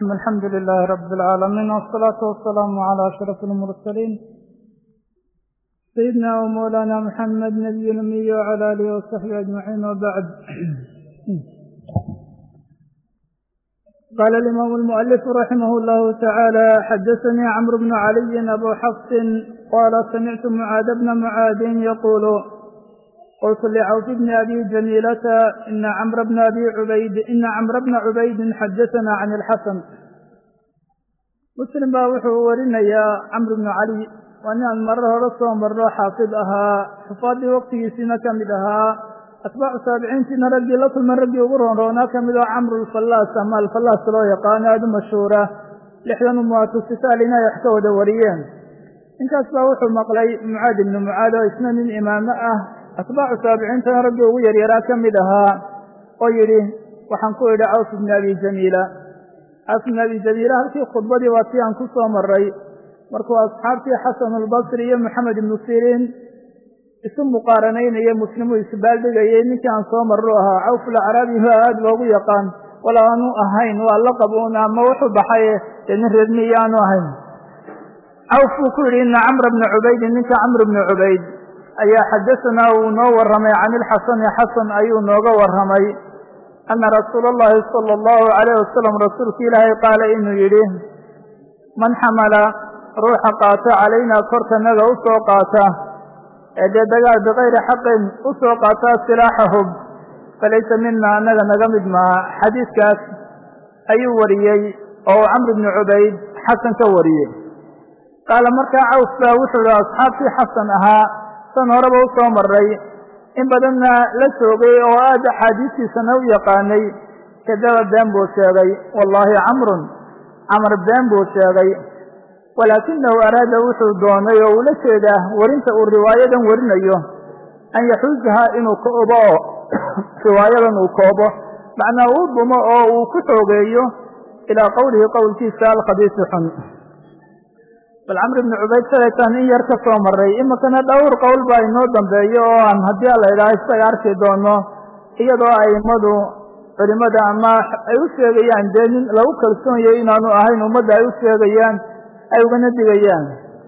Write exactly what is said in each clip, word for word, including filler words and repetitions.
الحمد لله رب العالمين والصلاة والسلام على أشرف المرسلين سيدنا ومولانا محمد نبي الأمي وعلى آله وصحبه أجمعين وبعد. قال الإمام المؤلف رحمه الله تعالى: حدثني عمرو بن علي أبو حفص قال: سمعت معاذ بن معاذ يقول: قلت لعوف بن أبي جميلة إن عمرو بن أبي عبيد إن عمرو بن عبيد حدثنا عن الحسن. مسلم باوحه ورنيا عمرو بن علي وأن المرة رسول مرة حافظها حفاظ وقته سنة كمدها أتباع سابعين سنة رجل لطل من رجل وغرون رونا كمدها عمرو الفلاس أما الفلاس لو يقان هذا مشهورة لحيان مواتو ستالنا يحكوا دوريين. إن كاسباوحه مقلي معاذ بن معاذ وإثنان من إمامه أتباع سابعين تنرجوا ويريرا كمدها ويري وحنقول إلى عوف بن أبي جميلة. عوف بن أبي جميلة هل في خطبة واتيان كسوة مري مركوا أصحابتي حسن البصري محمد بن سيرين اسم مقارنين يا مسلم يسبال بغيين كان صوم الروها. عوف العربي هاد لوغو يقان ولا أنو أهين واللقبونا موحو بحيه لنهر الميان أهين. عوف كوري إن عمرو بن عبيد إنك عمرو بن عبيد أي حدثنا ونور رمي عن الحسن حسن أي نور رمي أن رسول الله صلى الله عليه وسلم رسول الله قال إنه يريه: من حمل روح قاتا علينا كرتنا أسوقاتا إذا بغير حق أسوقاتا سلاحهم فليس منا أننا نغمد مع حديث كاس أي وريي أو عمرو بن عبيد حسن كوريي. قال مركا عوف وحر أصحاب في حسن أها سنهرب وصوم الري إن بدنا لسوقي وآد حديثي سنو يقاني كذا الدنبو شاغي والله عمرو عمرو الدنبو شاغي ولكنه أراد وحر دوني ولسيده ورنت الرواية ورنيه أن يحوزها إنه كأبا رواية وكأبا معنى وضم أو كتوغيه إلى قوله قول كيسال خبيث حن. فالعمر بن عبيد ثلاثة يركض مرة إما كان دور قول باينو دنبيو عن هدي الله إلى استغار كدونه هي دعاء مدو فلماذا أما أيوسيغيان دين لو كلسون يينانو أهين ومدى أيوسيغيان أيوغن ديغيان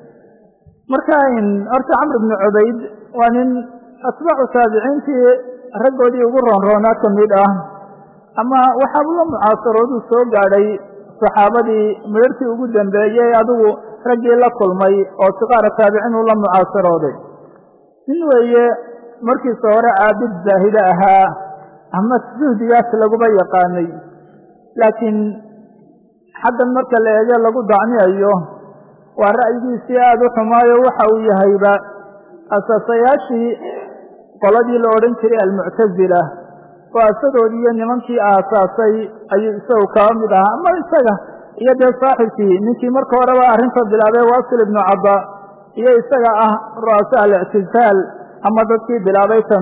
مركاين أرت عمرو بن عبيد وأن أتباع تابعين في رجل يقرون رونا كميدا أما وحبل معاصرود السوق علي صحابتي مرتي وجود دنبيو أدو رجل لكل ماي أو صغار تابعين ولا معاصرودي من ويه مركي صورة عابد زاهدها أما الزهديات لقوا بيقاني لكن حتى المركة اللي يجي لقوا دعني أيوه والرأي سيادة حماية وحوية هيبة أساسياشي قلدي الأورنشري المعتزلة وأسدوا لي أن منكي أساسي أي سو كاملها أما السجة يد صاحبتي نكي مركو روا أرنت بلابي واصل ابن عبا إيا إستغى رؤساء الاعتزال أما ذاتي بلابيتم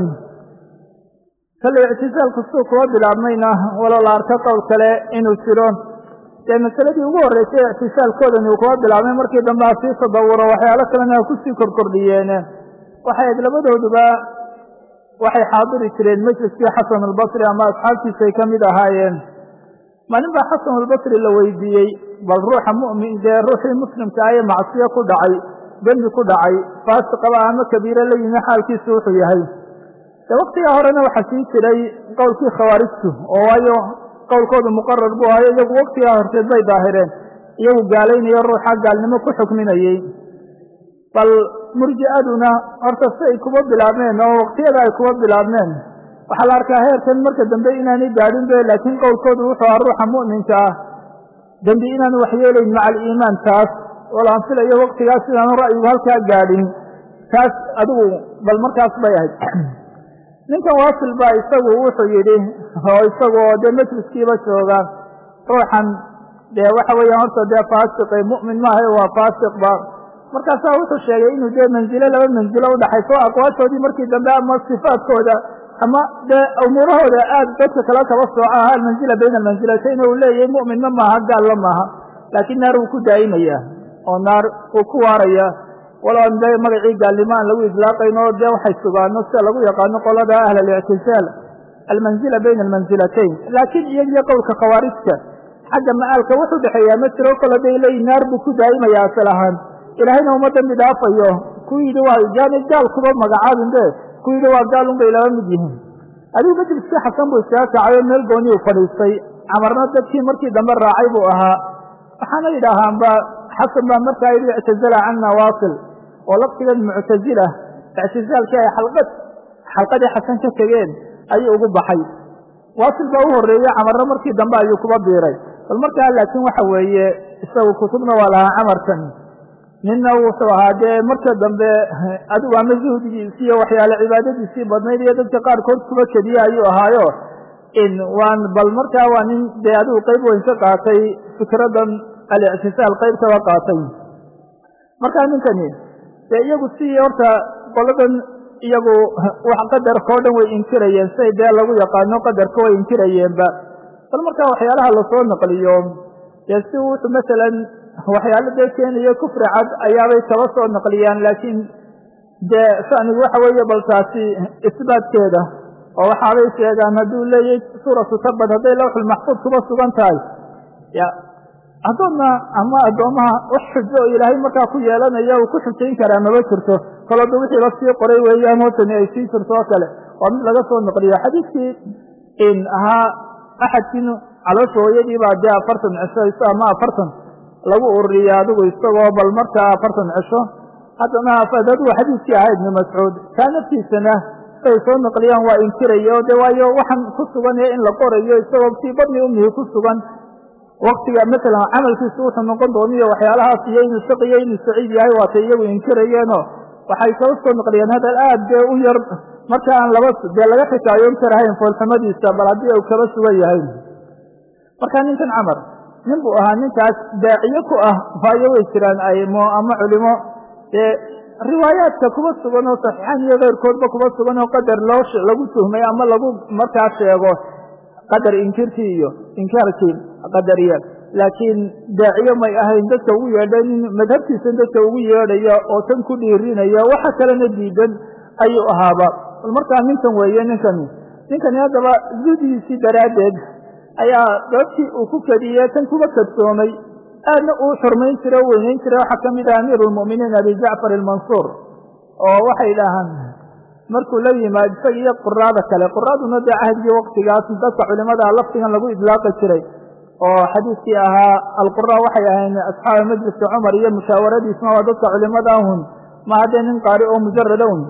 فالاعتزال كسوك وبلابنينا ولو الارتقى وكلا إنو سيرون لأن السلدي هو الرئيسي اعتزال كودن يقوى بلابين مركي دمبا في صدورة وحي على كلنا كسي كركرديين وحي يقلبده دبا وحي حاضر يترين مجلس في حسن البصري أما أصحابتي سيكمد هايين ما نبى حسن البصري لو يديي بل روح مؤمن ده روح مسلم كأي معصية كدعي جنب كدعي فاسق قوامة كبيرة اللي نحال كي سوح يهي وقت يهرنا وحسيت لي قول كي خوارجته ووايو قول كود مقرر بها يجب وقت يهرت زي ظاهرين يو قالين يروح قال لما كحكمنا يي بل مرجئتنا ارتفعي كباب بلابنين ووقت يدعي كباب بلابنين waxaa la arkaa heerkan marka dambe inaanay gaadhin be laakiin qowlkoodu wuxuu ahaa ruuxa mu'minka ah dambi inaan wax yeelayn maca aliimaan taas wala aan filayo waqtigaas sidaan ra'yigu halkaa gaadhin taas adigu bal markaas bay ahayd. ninkan waasil baa isagu wuxuu yidhi oo isagoo dee majliskiiba jooga ruuxan dee waxa weeyaan horta dee faasiqay mu'min maaha waa faasiqba markaasaa wuxuu sheegay inuu dee manzilo laba manzilo udhaxayso aqwaashoodii markii dambe ama sifaadkooda أما ده أموره ده آد بس كلا توسعها المنزلة بين المنزلتين ولا مؤمن ما قال لما لكن نار وكو دائمية أو نار وكو وارية ولا أن ده مرعي قال لما لو إطلاقين ده وحيث سبحان نفسه لو يقال قال ده أهل الاعتزال المنزلة بين المنزلتين لكن يجي قول كخوارجك xagga ma'aalka wuxuu dhexeeyaa ma jiro kale day leey naar buu ku daaimayaa asalahan ilaahayna uma dambi dhaafayo kuwiida waa jaani gaal kuba magacaabin de kuwiida waa gaal un bay laba mid yihiin adigu majliskii xasan buu iskaga kacayo meel gooni u fadhiistay camarna dadkii markii dambe raacay buu ahaa waxaana yidhaahaanba xasan baa markaa yidhi ictazala canna waasil oo laftigan muctazila ictizaalkii ay xalqad xalqadii xasan ka tegeen ayuu ugu baxay waasil baa u horreeyey camarna markii dambe ayuu kuba biiray bal markaa laakiin waxa weeye isagu kutubna waa lahaa camarkan ninna wuxuu ahaa dee marka dambe adigu ama zuhdigiisii iyo waxyaale cibaadadiisii badnayd iyo dadka qaarkood kuba kediye ayuu ahaayo in waan bal markaa waa nin dee adigu qayb weyn ka qaatay fikradan alictisaal qayb kaba qaatay markaa ninkani dee iyagu si horta qoladan iyagu wax qadarka oo dhan way inkirayeen say dee lagu yaqaano qadarka way inkirayeenba bal markaa waxyaalaha lasoo naqliyo dee si wuxuu masalan waxyaalo dee keenayo kufri cad ayaabay kaba soo naqliyaan laakiin dee shanigu waxa weeye bal taasi isbaatkeeda oo waxaabay sheegaan hadduu leeyahy suuratu tabad hadday lawxul maxfuud kuba sugan tahay ya addoonna ama addoomaha wax xujo oo ilaahay markaa ku yeelanaya uu ku xujayn karaa maba jirto kalooda wixii la sii qoray weeyaan hootani ay sii jirto oo kale waa mid laga soo naqliyo xadiidkii in ahaa axadkiin caloosha hooyadii baa dee afartan cisho ama afartan lagu ururiya adigu isagoo bal markaa afartan cisho haddana adigu xadiidkii ahaa ibnu mascuud kaa naftiisana say soo naqliyaan waa inkirayo de waayo waxaan ku sugan ee in la qorayo isagoo sii badni umihi ku sugan waktiga masalan camalkiisu wuxuu noqon dooniyo waxyaalahaas iyo inuu saqiyo inuu saciid yahay waatay iyagu inkirayeeno waxay kaba soo naqliyeen hadal aad dee u yar marka aan laba dee laga xikaayoon karahayn foolxumadiisa bal haddii uu kaba sugan yahay marka ninkan camar nin buu ahaa ninkaas daaciye ku ah waayo way jiraan aymo ama culimo dee riwaayaadka kuba sugan oo saxiixan iyo keyrkoodba kuba sugan oo qadar loo lagu tuhmay ama lagu markaa sheego qadar inkirkii iyo inkaarkii qadariya laakiin daaciye may ahayn dadka ugu yeedhay nin madhabtiisan dadka ugu yeedhaya oo tan ku dhiirinaya waxa kalena diidan ayuu ahaaba bal markaa ninkan weeye ninkani ninkani haddaba zuhdigiisii daraaddeed ayaa dadkii uu ku kediyey tan kuba kadsoomay aadna uu xurmayn jira o weynayn jira waxaa ka mid ah amiiru lmu'miniin abi jacfar almansuur oo waxay idhaahaan markuu la yimaad isaga iyo quraada kale quraaduna dee cahdigii waktigaas dadka culimada laftigan lagu idlaaqi jiray oo xadiidkii ahaa alqura waxay ahayn asxaaba majliska cumar iyo musaawaradiisna waa dadka culimada ahun ma haddee nin qaari oo mujarada un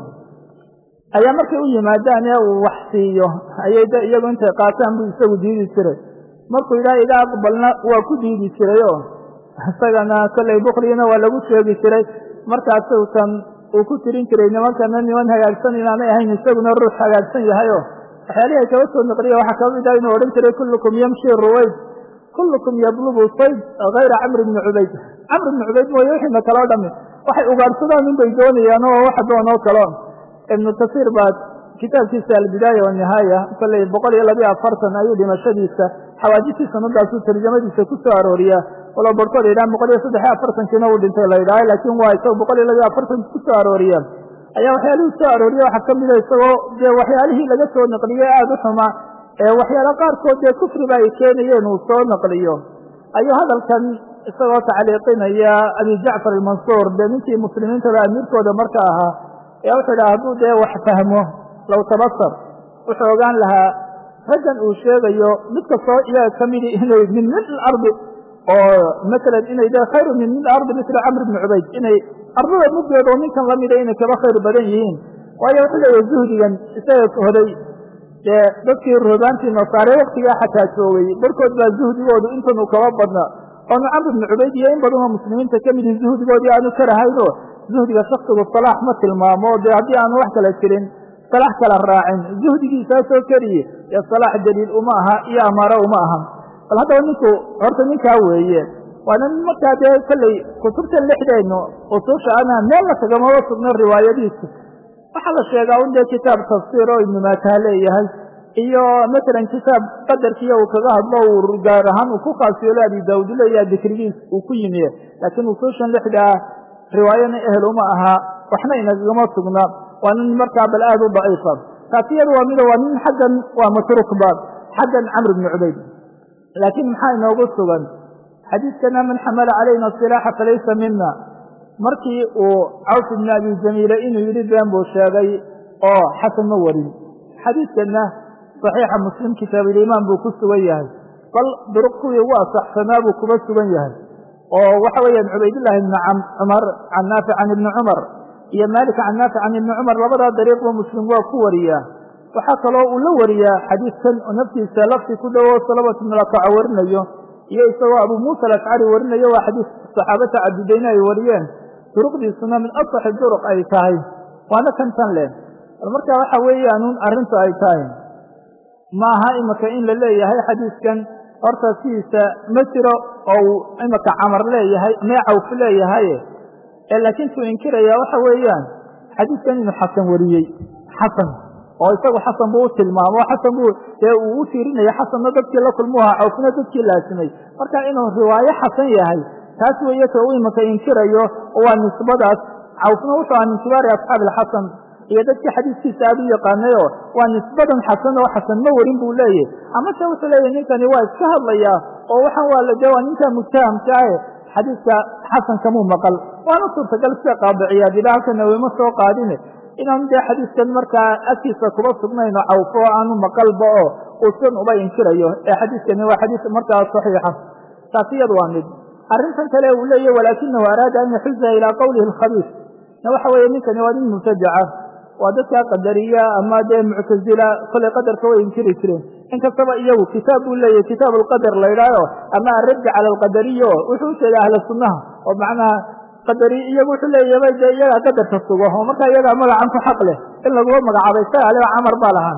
ayaa markay u yimaadaan ee uu wax siiyo ayay de iyagu intay qaataan buu isagu diidi jiray markuu yidhaha iga aqbalna waa ku diidi jiray oo isagana kollay bukligina waa lagu sheegi jiray markaasuusan uu ku tirin jiray nimankana niman hagaagsan inaanay ahayn isaguna ruux hagaagsan yahayo waxyaalihii ay kaba soo naqliya waxaa kaba mid ah inuu odhan jiray kullukum yamshi ruwayd kullukum yablubu sayd hayra camr ibni cubayd camr ibni cubayd mooye wixiina kaloo dhami waxay ugaarsadaan in bay doonayaan oo waxa doonoo kalo ibnu kasiir baa kitaabkiisa albidaaya wanihaaya kollay boqol iyo labiyo afartan ayuu dhimashadiisa xawaajistii sanadaasuu tarjamadiisa ku soo arooriyaa walo barhkood yidhaha boqol iyo saddex iyo afartankiina uu dhintay la yidhaaha laakiin waa isago boqol iyo labiyo afartanki ku soo arooriya ayaa waxyaalihii soo arooriya waxaa ka mida isagoo dee waxyaalihii laga soo naqliyey aada u xuma ee waxyaalo qaarkood dee kufriba ay keenayeen uu soo naqliyo ayuu hadalkan isagoo tacliiqinaya abi jacfar almansuur dee ninkii muslimiintada amiirkooda marka ahaa ayaa wuxuu idhaha hadduu dee wax fahmo low tabasar wuxuu ogaan lahaa raggan uu sheegayo mid kastoo iyaga ka midi inay min mil ardi oo masalan inay de khayru min mil ardi misla camr ibni cubayd inay ardada muggeed oo ninkan lamida inay kaba khayr badan yihiin waayo wuxuu leeyahay zuhdigan isaga hoday dee dadkii roogaantii nasaare waktigaa xataa joogay barkood baa zuhdigoodu intan uu kaba badna oonu camr ibni cubayd iyo in badanoo muslimiinta ka midi zuhdigoodii aanu ka rahayno zuhdiga shaksigu salaax ma tilmaamo dee haddii aanu wax kala jirin salaax kala raacin zuhdigiisaasoo keliye ee salaax daliil uma aha iyo amaaro uma aha bal haddaba ninku horta ninkaa weeye waana nin markaa dee kollay kutubta lixdeennu usuusha ana meelna kagamaba sugno riwaayadiisu waxaa la sheegaa un dee kitaab tafsiir oo ibnu maataha leeyahay iyo masalan kitaab qadarkiiyo uu kaga hadlo uu gaar ahaan uu ku khaasiyoolo abi daawud leeyaha dikrigiis uu ku yimiye laakiin usuushan lixdaa riwaayana ehel uma aha waxna inagama sugna waa nin markaa bal aad u daciifa taasi iyada waa mida waa nin xaggan waa matruukba xaggan camr ibni cubayd laakiin maxaa inoogu sugan xadiidkana man xamala calayna silaaxa falaysa mina markii uu Cawf ibn Abi Jamiila inuu yidhi been buu sheegay oo xasan ma warin xadiidkana saxiixa Muslim kitaabuliimaan buu ku sugan yahay bal duruq kuwii ugu asaxsanaa buu kuba sugan yahay oo waxa weeyaan Cubaydullah ibn Cumar can Naafic can ibn Cumar iyo Maalik can Naafic can ibn Cumar labadaa dariiqba Muslim waa ku wariyaa waxaa kaloo uu la wariyaa xadiidkan oo naftiisa lafti ku dhowo Salawat ibn al-Akac warinayo iyo isagoo Abu Muusa al-Ashcari warinayo waa xadiis saxaabada cadidayna ay wariyeen duruqdiisuna min asax duruq ay tahay waana kan tan leh marka waxa weeyaan arrintu ay tahay ma aha imaka in la leeyahay xadiiskan horta siisa ma jiro oo imaka Camar leeyahay ma Cawf leeyahay ee laakiin tuu inkiraya waxa weeyaan xadiiskan inuu xasan wariyay xasan oo isagu xasan buu tilmaamo xasan buu ee uu tiirinaya xasanna dadkii la kulmuha Cawfna dadkii laasimay marka inuu riwaayo xasan yahay taas weeye tuu imaka inkirayo oo nisbadaas Cawfna wuxuu aan intibaari asxaab al-Hasan iyo dadkii xadiiskiisa aad u yaqaanayo waa nisbadan xasan oo xasan ma warin buu leeyahay ama se wuxuu leeyahay ninkani waa iska hadlaya oo waxaan waa la jawaa ninka mutahamka ah xadiiska xasan kamu maqal waana suurtagal sida qaadiciya dilaalkana way ma soo qaadine inaan de xadiiskan markaa agtiisa kuba sugnayno Cawf oo aanu maqalba oo uusan uba inkirayo ee xadiiskani waa xadiis markaa saxiixa taasiyad waa mid arrintan kale uu leeyahay walaakinahu araada an yaxuza ilaa qawlihi al-khabiis waxa weeye ninkani waa nin mutajaca waa dadka qadariya ama de mu'tazila kale qadarka way inkiri jireen in kastaba iyagu kitaab uu leeyahay kitaab al-qadar la yiraahdo ama ar-radd ala al-qadariyyo wuxuu jeedaa ahla sunnah oo macnaha qadari iyagu wuxuu leeyahay de iyaga qadarka sugo oo marka iyaga magacan ku xaq leh in lagu magacaabay saale Camar balahan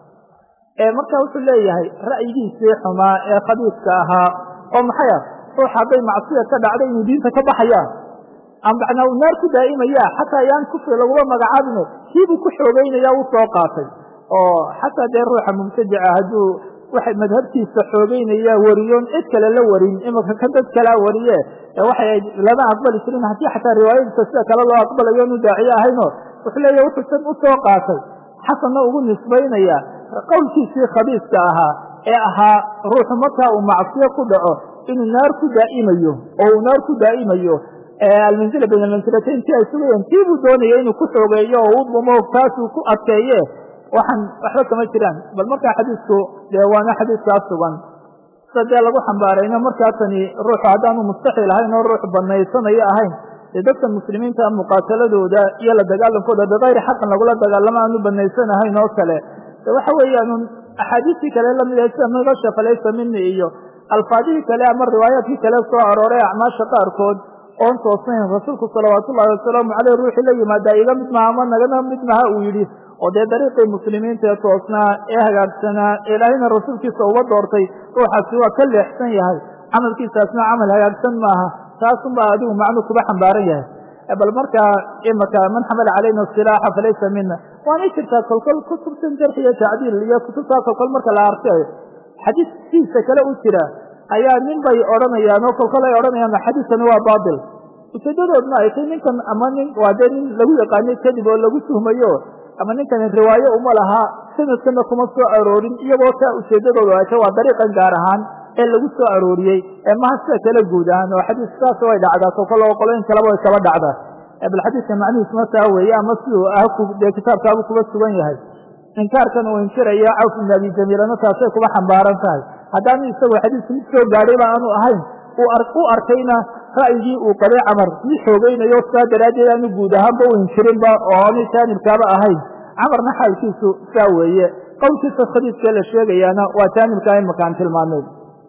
ee marka wuxuu leeyahay ra'yigiisa xumaa ee khabiiska ahaa oo maxay oo haday macsiyo ka dhacday inuu diinta ka baxaya am bacna uu naar ku daaimaya xataa yaan ku fil lagu magacaabino kiibu ku xoogeynaya uu soo qaatay oo xataa de ruuxa mubtadica haduu waxa madhabtiisa xoogeynaya wariyoon cid kale la warin imaka ka dad kala wariye waxay laba aqbal isrin hadii xataa riwaayadda sida kale loo aqbalayo inuu daaciye ahayno wuxuu leeyahay wuxuu san u soo qaatay xasanna ugu nisbaynaya qowlkiisii khabiiska ahaa ee ahaa ruuxu marka uu macsiyo ku dhaco inuu naar ku daaimayo oo naar ku daaimayo المنزلة بين المنزلتين تي سويان تيبو دوني إنه كحوغيه وضمو فاسو كأبكيه وحن أحرك ما جران بل مركا حديثكو ديوانا حديث أصوان صدى لغو حنبارينا مركا تاني روح عدانو مستحيل هاينا روح بنايسان ايه هاين لدكت المسلمين تام مقاتلة دا يلا دقالهم فودا بغير حقا لغو لا دقال لما أنو بنايسان هاينا وكالي وحويا أنو أحاديثي كلا لم يليس من غشة فليس مني إيو الفاضي كلا أمر رواياتي كلا سوى عروري أعمال شقار كود oon toosnayn rasuulku salawaatullaahi wasalaamu calayhi ruuxii la yimaada iga mid maaha ama nagana mid maaha uu yidhi oo dee dariiqii muslimiinta ee toosnaa ee hagaagsanaa ilaahayna rasuulkiisa uga doortay ruuxaasi waa ka leexsan yahay camalkiisaasna camal hagaagsan maaha taasunbaa adigu macnuu kuba xambaaran yahay bal markaa imaka man xamala calayna silaaxa falaysa mina waanay jirtaa kolkol kutubtan jarx iyo tacdiil iyo kutubtaa kolkol marka la arkayo xadiiskiisa kale u jira ayaa nin bay oranayaan oo kolkol ay oranayaan xadiiskan waa baadil ujeedadoodna ay tahay ninkan ama nin waa de nin lagu yaqaanay kadib oo lagu tuhmayo ama ninkan riwaayo uma laha sanadkana kuma soo aroorin iyagoo taa ujeedadooda ay tahay waa dariiqan gaar ahaan ee lagu soo arooriyey ee maha sida kala guud ahaan oo xadiiskaas way dhacdaa kolkol oo qoloyin kaleba way kaba dhacdaa bal xadiiskan macnihiisu ma taa weeye ama siduu ah dee kitaabkaabu kuba sugan yahay inkaarkan uu inkiraya Cawf ibn Abi Jamiilana taasay kuba xambaaran tahay haddaan isagu xadiisku mid soo gaadhay aanu ahayn uu u arkayna ra'yigii uu qabay Camar si xoogaynayo saa daraadeed aanu guud ahaanba u inkirinba oo aanay taanilkaaba ahayn Camarna xaalkiisu saa weeye qowlkiisa khadiiska la sheegayaana waa taanilka ay makaan tilmaamay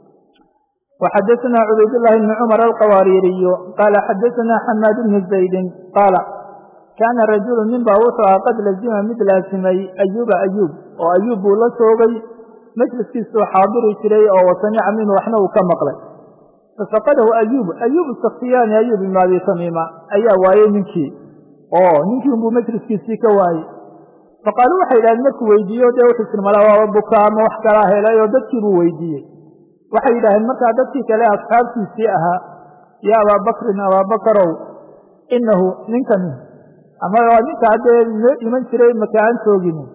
وحدثنا عبيد الله بن عمر القواريري قال حدثنا حماد بن زيد قال كان رجل من باوطها قد لزم مثل اسمي أيوب أيوب وأيوب لا سوغي مجلس كيسو حاضر يشري أو وسمع منه وحنا وكمقله ففقده أيوب أيوب السختيان أيوب ما ذي صميمة أيا واي منكي أوه منكي أمبو مجلس كيسي كواي فقالوا حيلا أنك ويديو دي وحسن ملاوى ربكا موحكراه لا يودكي بويديه وحيلا أنك عدتك لا أصحاب كيسيئها يا أبا بكر أبا بكر إنه منك منه أما يوانيك عدد يمن شري مكان سوغينه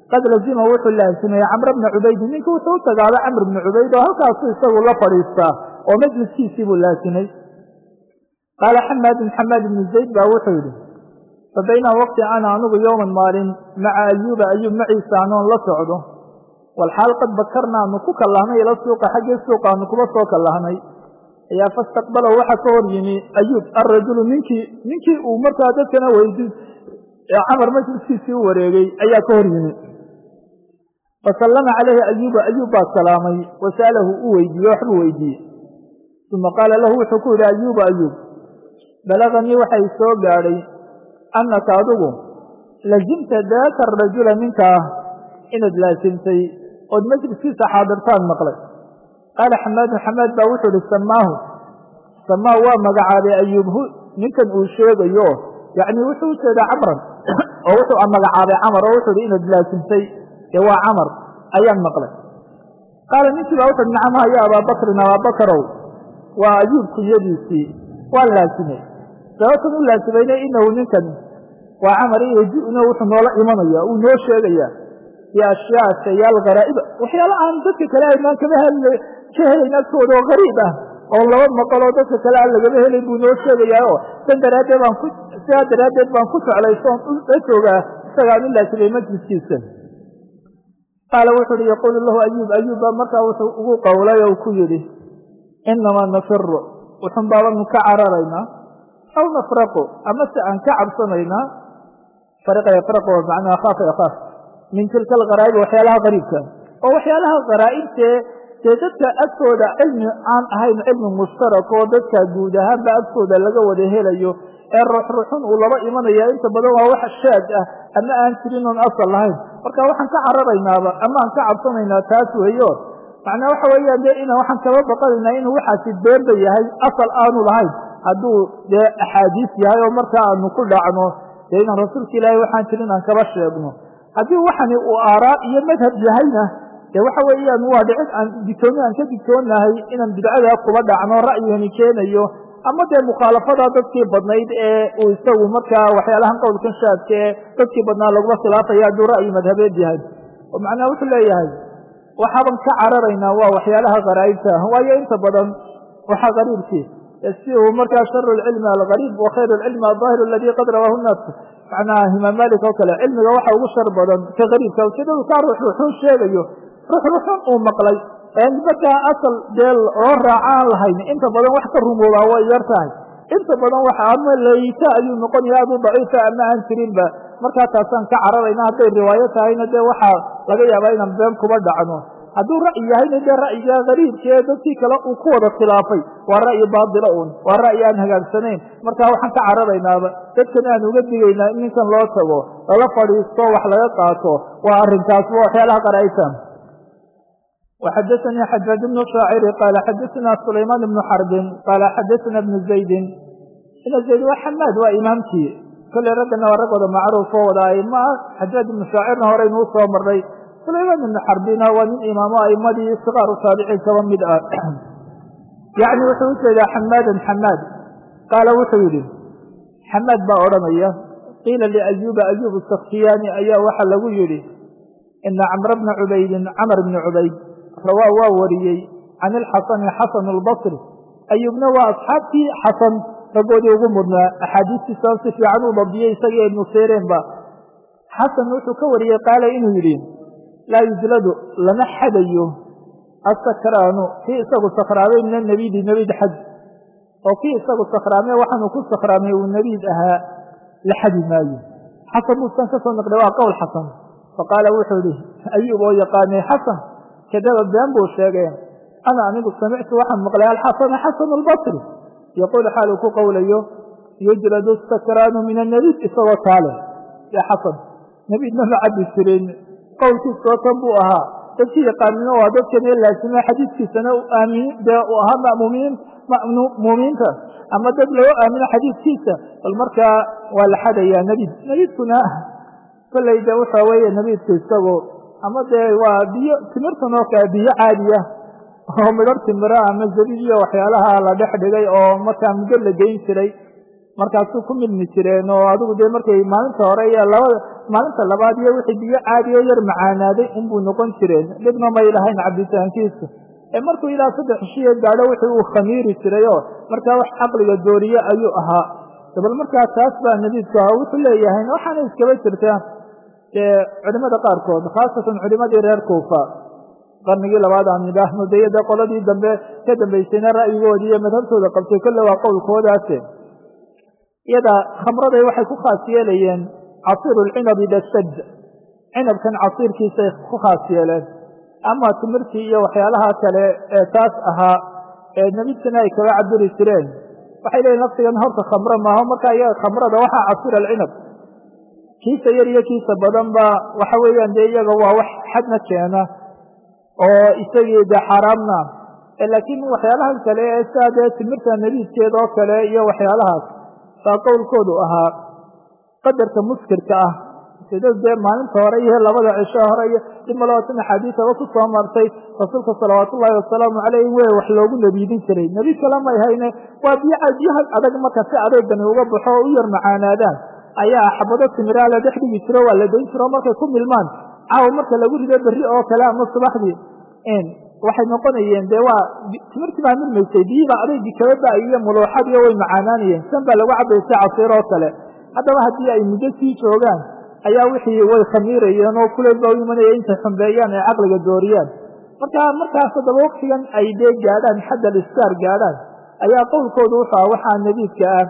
qad lazima wuxuu laasimay camr bna cubayd ninka wuxuu u tagaaba camr bna cubayd oo halkaasu isagu la fadhiistaa oo majliskiisii buu laasimay qaala xamaadun xamaad ibnu zayd baa wuxuu yidhi fabaynaa waqti ana anugu yowman maalin maca ayuuba ayuub maciisa anoon la socdo walxaal qad bakarnaanu ku kallahnay ila suuqa xaggii suuqaanu kuba soo kallahnay ayaa fastaqbalow waxa ka hor yimi ayuub alrajulu ninkii ninkii uu markaa dadkana weydi ee camar majliskiisii u wareegay ayaa ka hor yimi fasallama calayhi ayuuba ayuub baa salaamay wasa'alahu u weydiiye waxbuu weydiiyey uma qaala lahu wuxuu ku yidhi ayuuba ayuub balaganii waxay soo gaadhay annaka adigu lazimta daaka arajula ninkaa inaad laasimtay ood majliskiisa xaadirtaan maqlay qaala xamaadun xamaad baa wuxuu ihi samaahu samaahu waa magacaabay ayuubhu ninkan uu sheegayo yacni wuxuu u jeedaa camran oo wuxuu magacaabay camar oo wuxuu ihi inaad laasimtay ee waa camar ayaan maqlay qaala ninkii baa wuxuuhi nacam haya abaabakrin abaabakarow waa ayuub kunyadiisii waan laasimay sababtan u laasimayna inahu ninkan waa camar iyoji'una wuxuu noola imanaya uu noo sheegayaa iyo ashyaa shayaal gharaa'iba waxyaala aan dadka kale aynaan kama hel ka helayn agtooda oo gariib ah oo laba maqaloo dadka kale aan lagama helayn buu noo sheegayaa oo san daraaddeed baan ku sidaa daraaddeed baan ku jeclaysoon la joogaa isagaan u laasimay majliskiisa qaala wuxuu uhi yaquulu lahu ayuub ayuub baa markaa wuxuu ugu qowlay oo ku yidhi inamaa nafiru wuxun baabanu ka cararaynaa aw nafraqu amase aan ka cabsanaynaa fariqa yafraqu macnaa khaafa yakhaaf min tilka algharaa'ib waxyaalaha qariibka oo waxyaalaha qaraa'ibtee dee dadka agtooda cilmi aan ahayn cilmi mushtarak oo dadka guud ahaanba agtooda laga wada helayo ee ruuxruuxun uu laba imanaya inta badan waa wax shaad ah ama aan jirin oon asal lahayn marka waxaan ka cararaynaaba ama aan ka cabsanaynaa taas weeyo macnaa waxa weeyaan dee inaan waxaan kaba baqanaynaa inuu waxaasi beenba yahay asal aanu lahayn hadduu dee axaadiis yahay oo markaa aanu ku dhacno dee inaan rasuulka ilaahay waxaan jirin aan kaba sheegno haddii waxani uu aaraa iyo madhab yahayna dee waxa weeyaan waa dhicid aan digtooni aan ka digtoonahay inaan bidcadaa kuba dhacno ra'yigani keenayo ama dee mukhaalafada dadkii badnayd ee uu isagu markaa waxyaalahan qowlkan shaadka ee dadkii badnaa laguma khilaafaya hadduu ra'yi madhabeed yahay oo macnaha wuxuu leeyahay waxaaban ka cararaynaa waa waxyaalaha qaraa'ibta ah waayo inta badan waxaa qariibkii si uu markaa sharu lcilmi algariib wa khayru lcilmi alظaahir aladi qad rawaahu nnaas macnaha imaam malik oo kale cilmiga waxa ugu shar badan ka qariibka ujeedadu kaa ruux ruuxuu sheegayo ruux ruuxun uu maqlay markaa asal dee loo raacaan lahayn inta badan wax ka rumoobaa way yar tahay inta badan waxa ama layta ayuu noqonaya aad u daciifa ama aan jirinba markaa taasaan ka cararayna hadday riwaayo tahayna dee waxaa laga yaabaa inaan been kuba dhacno hadduu ra'yi yahayna dee ra'yiga qariibka ee dadkii kale uu ku wada khilaafay waa ra'yi baatila un waa ra'yi aan hagaagsanayn markaa waxaan ka cararaynaaba dadkan aan uga digaynaa in ninkan loo tago lala fadhiisto wax laga qaato waa arrinkaas waa waxyaalaha qaraa'ibta وxadثnي xajاaج بن شhaacir qال xadثna سulayman بن xرbi qال xadثna بن زaydi بn زayd waa xamaad waa imaamkii kole raggana waa rag wada macruuf oo wada aima ah xajاaج بن shaacirna horeynu u soo maray sulayman بn xarbina waa nin imaamo aimadii صغاar taabiciin kaba mid ah yaعni wuxuu u jeedaa xamaadan xamaad qaala wuxuu yihi xamaad baa odhanaya qiila لأyuba أyub السkhtiyani ayaa waxa lagu yihi ina cmr بna cubaydin cmr بn cubayd rawaa waa wariyey can ilxasani xasan albasri ayuubna waa asxaabtii xasan raggoodii ugu mudnaa axaadiistiisa si fiican uu dabdiyey isagii ibnu sireenba xasan wuxuu ka wariyey qaala inuu yidhi laa yujladu lama xadayo asakraanu kii isagu sakhraamay min anabidi nebid xad oo kii isagu sakhraamay waxaanu ku sakhraamay uu nebiid ahaa la xadi maayo xasan buusan ka soo naqlay waa qowl xasan faqaala wuxuu yihi ayuub oo yaqaanay xasan kadaba been buu sheegeen ana anigu samictu waxaan maqlay alxasana xasan albasri yaquul xaal uu ku qowlayo yujladu sakraanu min anabid isagoo taale ya xasan nebidna ma cabbi jirin qowlkiisoo tan buu ahaa dadkii yaqaanina waa dadkan ee laasima xadiidkiisana aamiin dee uu ahaa mamumiin ma'muumiinta ama dad loo aamino xadiidkiisa bal markaa waa la xadayaa nebid nebidkuna kolley de waxa weeye nebidku isagoo ama dee waa biyo timirtan oo kale biyo caadiya oo midhar timira ama zabiib iyo waxyaalaha la dhex dhigay oo markaa muddo la geyn jiray markaasuu ku milmi jireen oo adigu dee markay maalinta hore iyo labada maalinta labaad iyo wixii biyo caadi oo yar macaanaaday unbuu noqon jireen dhibna may lahayn cabitaankiisu ee markuu ilaa saddex cishiye gaadho wixii uu khamiiri jiray oo markaa wax caqliga dooriye ayuu ahaa bal markaa taas baa nabiidku ahaa wuxuu leeyahay waxaana iskaba jirtaa culimada qaarkood khaasatan culimadii reer kuufa qarnigii labaad aan nidhaahno dee de qoladii dambe ka dambaysayna ra'yigoodii iyo madhabtooda qabtay kolle waa qowlkoodaase iyada khamraday waxay ku khaas yeelayeen casiiru lcinabi dasaj cinabkan casiirkiisay ku khaas yeeleen ama timirtii iyo waxyaalaha kale ee taas ahaa ee nebidkana ay kaga cabiri jireen waxay leeyihin laftigan horta khamro maaho markaa iyaga khamrada waxaa casiir alcinab kiisa yar iyo kiisa badan ba waxa weeyaan dee iyaga waa wax xadna keena oo isagii dee xaaraamna laakiin waxyaalahan kale ee sidaa dee timirta nebiidkeeda oo kale iyo waxyaalahaas baa qowlkoodu ahaa qadarka muskirka ah sida dee maalinta hore iyo labada cisho hore iyo dib malabatan axaadiisaba ku soo martay rasuulka salawaatullaahi wasalaamu caleyh wey wax loogu nebiidin jiray nebi kale may hayne waa biyo biyaha adag marka si adeegani uga baxo oo u yar macaanaadaan ayaa xabado timiraa la dhex dhigi jiro waa la dayn jiro markay ku milmaan caawa marka lagu rido berri oo kale ama subaxdii waxay noqonayeen dee waa timirtii baa milmaysay biyihiibaa adeegii kababa iyo muluuxadiyo way macaanaanayeen san baa lagu cabaysay casiir oo kale haddaba haddii ay muddo sii joogaan ayaa wixii way khamiirayeen oo kuleyl baa u imanaya intay xumbeeyaan ay caqliga dooriyaan marka markaas haddaba waktigan ay dee gaadhaan xadda aliskaar gaadhaan ayaa qowlkoodu wuxuu ah waxaa nebiidka ah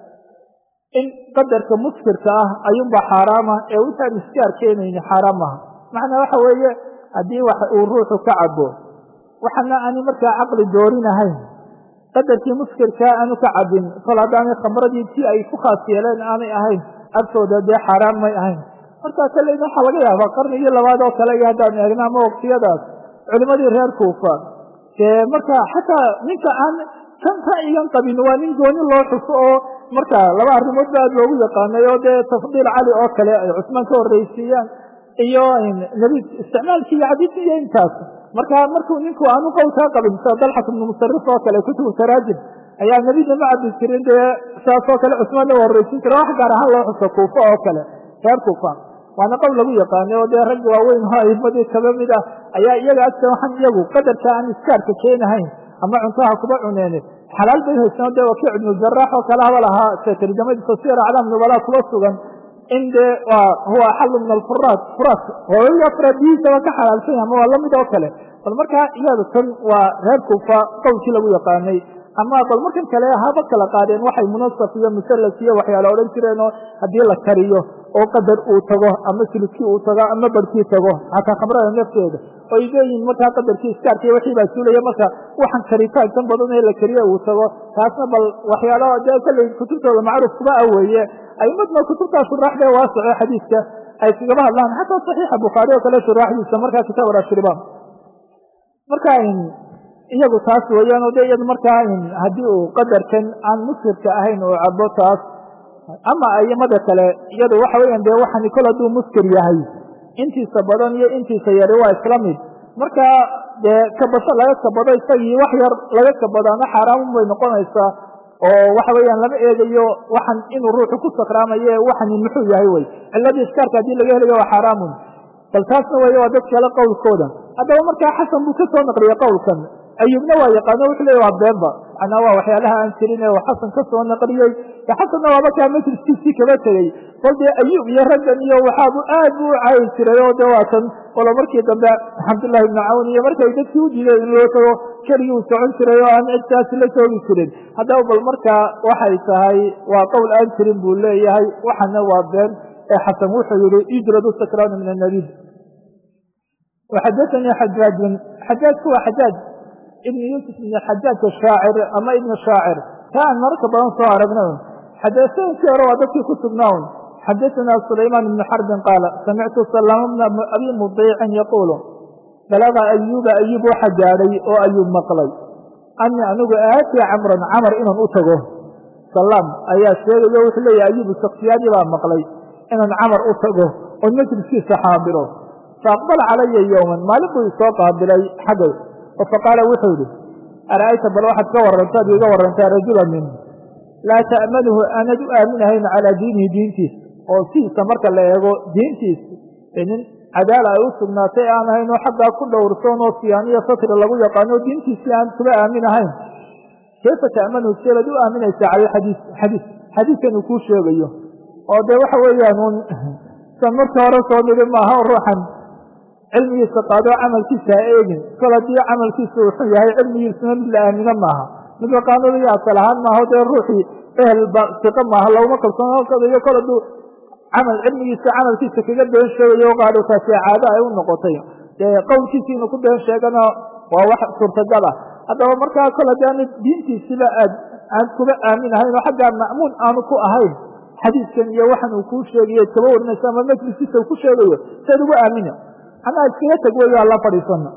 in qadarka muskirka ah ayuunba xaaraama ee intaan iskaar keenayni xaaraam aha macnaa waxa weeye haddii wax uu ruuxu ka cabo waxana aani markaa caqli doorinahayn qadarkii muskirkaa aanu ka cabin kol haddaanay khamradii tii ay ku khaas yeeleen aanay ahayn agtooda dee xaaraan may ahayn markaa kale waxaa laga yaabaa qarnigii labaad oo kale iyo haddaan eegna ama waqtiyadaas culimadii reer kuufa dee marka xataa ninka aan kan ra'yigan qabin waa nin gooni loo xuso oo marka laba arrimood ba aad loogu yaqaanay oo dee tafdiil cali oo kale ay cusmaan ka horreysiiyaan iyo nebi isticmaalkii iyo cabidii iyo intaas marka markuu ninku aanu qowlkaa qabin sida dalxat ibnu musarif oo kale kutubu taraajim ayaa nebina ma cabi jirin dee saas oo kale cusmaan la horreysin jira wax gaar ahaan loo xuso kuufa oo kale reer kuufa waana qowl lagu yaqaanay oo dee raggi waaweyn oo a'imadii kaba mid ah ayaa iyaga agta waxaan iyagu qadarka aan iskaarka keenahayn ama cuntaha kuba cuneene xalaal bay haysano dee wakiic ibnu jaraax oo kale haba lahaa se tarjamadiisa siyar aclaam nubalaa kuba sugan in dee waa huwa axalu min alfuraat furaat hooyadii afraadihiisaba ka xalaalsan yahay ama waa lamid oo kale bal markaa iyada tan waa reer kuufa qowlkii lagu yaqaanay ama bal markan kale haba kala qaadeen waxay munasaf iyo musallas iyo waxyaala odhan jireen oo haddii la kariyo oo qadar uu tago ama silidkii uu tago ama barhkii tago hataa khamrada nafteeda oy leeyihin markaa qadarkii iskaarkiiyo wixii baa suulaya marka waxaan karitaankan badan ee la kariye uu tago taasna bal waxyaala dee kalley kutubtooda macruuf kuba ah weeye aimadna kutubtaa shuraaxdee waasaco xadiiska ay kagaba hadlaan xataa saxiixa bukhaari oo kale shuraaxdiisa markaa kitaab ashriba marka iyagu taas weeyaan oo de iyadu markaa haddii uu qadarkan aan muskirka ahayn uu cabo taas ama aimada kale iyadu waxa weeyaan dee waxani kol hadduu muskir yahay intiisa badan iyo intiisa yari waa isla mid marka dee kabasho laga kabado isagii wax yar laga kabadaana xaaraamun bay noqonaysaa oo waxa weeyaan lama eegayo waxan inuu ruuxu ku sakraamaye waxani muxuu yahay wey ciladii iskaarka haddii laga helayo waa xaaraamun bal taasna weeye waa dad kale qowlkooda haddaba markaa xasan buu ka soo naqliyey qowlkan ayubna waa yaqaano wuxuu leeya waa beenba macnaa waa waxyaalaha aan jirin ee xasan ka soo naqliyey xasanna waaba kaa majliskiisii kaba tegey kol dee ayub iyo raggan iyo waxaabu aad buu u caayi jiray oo dee waatan walo markii dambe alxamdulillahi ibnu cawn iyo markay dadkii u diideen in loo tago keligii uu socon jiray oo aan cidtaasi la joogi jirin haddaba bal markaa waxay tahay waa qowl aan jirin buu leeyahay waxana waa been ee xasan wuxuu yihi ijradu sakraanu min annabiy waxadaanii xajaajun xajaajku waa xajaaj ibn yuusuf ibn xajaaj ashaacir ama ibn shaacir ka aan mararka badan soo aragna xadaasooyinkii hore waa dadkii ku sugnaun xadaثana sulaymaan ibn xarbin qaala samictu salaam bna abi mudiicin yaquulu balaga ayuba ayub waxa gaadhay oo ayub maqlay ani anigu aatii camran camar inaan u tago salaam ayaa sheegayo wuxuu leeyahy ayub saksiyaadii baa maqlay inaan camar u tago oo majliskiisa xaadiro faaqbala calaya yowman maalin buu isoo qaabilay xaggay oo faqaala wuxuu yihi ara'ayta bal waxaad ka warantaad iiga warantaa rajula min laa ta'manuhu aanad u aaminahayn calaa diinihi diintiisa oo siisa marka la eego diintiisa nin cadaala ay u sugnaatay aan ahayn oo xaggaa ku dhowrsoon oo siyaaniyo satri lagu yaqaano o diintiisii aan kuba aaminahayn kayfa ta'manuhu seelad u aaminaysaa cala alxadiis xadiis xadiiskan uu kuu sheegayo oo dee waxa weeyaan un san marka hore soo nidi maaha ruuxan cilmigiisa qaado camalkiisa ha eegin kol haddii camalkiisa wuxuu yahay cilmigiisuna mid la aamino maaha mid yaqaanada iyo asal ahaan maaho dee ruuxii ehelba siqo maaha laguma kalsoonyo kol hadduu camal cilmigiisa camalkiisa kaga been sheegayo qaado taasi caado ay u noqotay dee qowlkiisa inuu ku been sheegana waa wax suurtagal ah haddaba markaa kol haddii aana diintiisiba aad aan kuba aaminahayn oo xaggaa ma'muun aanu ku ahayn xadiiskan iyo waxan uu kuu sheegayo ad kaba warinaysa ama majliskiisa uu ku sheegayo saad ugu aamina anaa iskaga teg weyo alla fadhiisana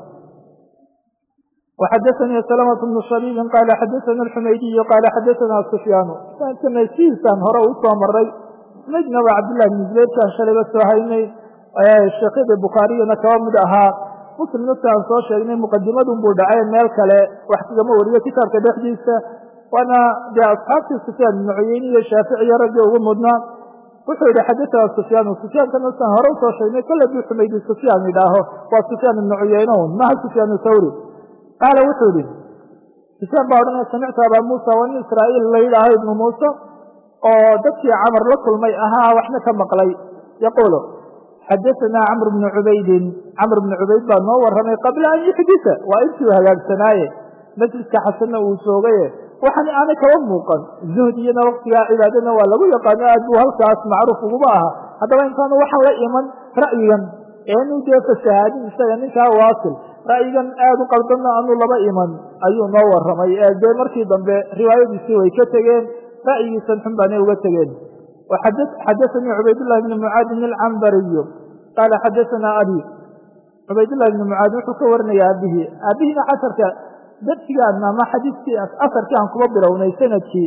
وxadaثnii سلمة بن شhبيب qال xadaثna الxumaydiي qال xadaثna سفyاn sanadkiisaan hore usoo maray midna waa cabdاللahi بن زubayrkaan shalayba soo haynay sheekhyada bukhaariyana kaba mid ahaa muslimna si aan soo sheegnay muqadimadun buu dhacay meel kale wax kagama wariyo kitaabka dhexdiisa waana dee asxaabtii sufyaan ibnu cuyeyne iyo shaaficiyo raggii ugu mudnaa wuxuu yidhi xadaثana sufyaan sufyaankana siaan hore usoo sheegnay kole duu xumaydi sufyaan yidhaaho waa sufyaan ibnu cuyeyne un maha sufyaan thawri qaala wuxuu yihi sufyaan baa odhanaya samictu abaa muusa waa nin israa'iil la yidhaaho ibnu muuse oo dadkii camar la kulmay ahaa waxna ka maqlay yaquulu xadaثanaa camr bnu cubaydin camr bnu cubayd baa noo warramay qabla an yuxdisa waa intii u hagaagsanaaye majliska xasanna uu joogaye waxan aanay kaba muuqan zuhdiyana waktigaa cibaadana waa lagu yaqaano aad buu halkaas macruuf uguba ahaa haddaba intaanu waxaan la iman ra'yigan eenu dee fasahaadin isaga ninkaa waasil ra'yigan aad u qaldanna aanu laba iman ayuu noo warramay ee dee markii dambe riwaayadiisii way ka tegeen ra'yigiisan xun baanay uga tegeen xadaثanii cubaydالlahi bni mucaadin alcambariyu qaala xadaثanaa abi cubaydالlahi bni mucaad wuxuu ka warinaya aabihii aabihiina casarka darsigaan ama xadiiskii asarkii aan kuba bilownay sanadkii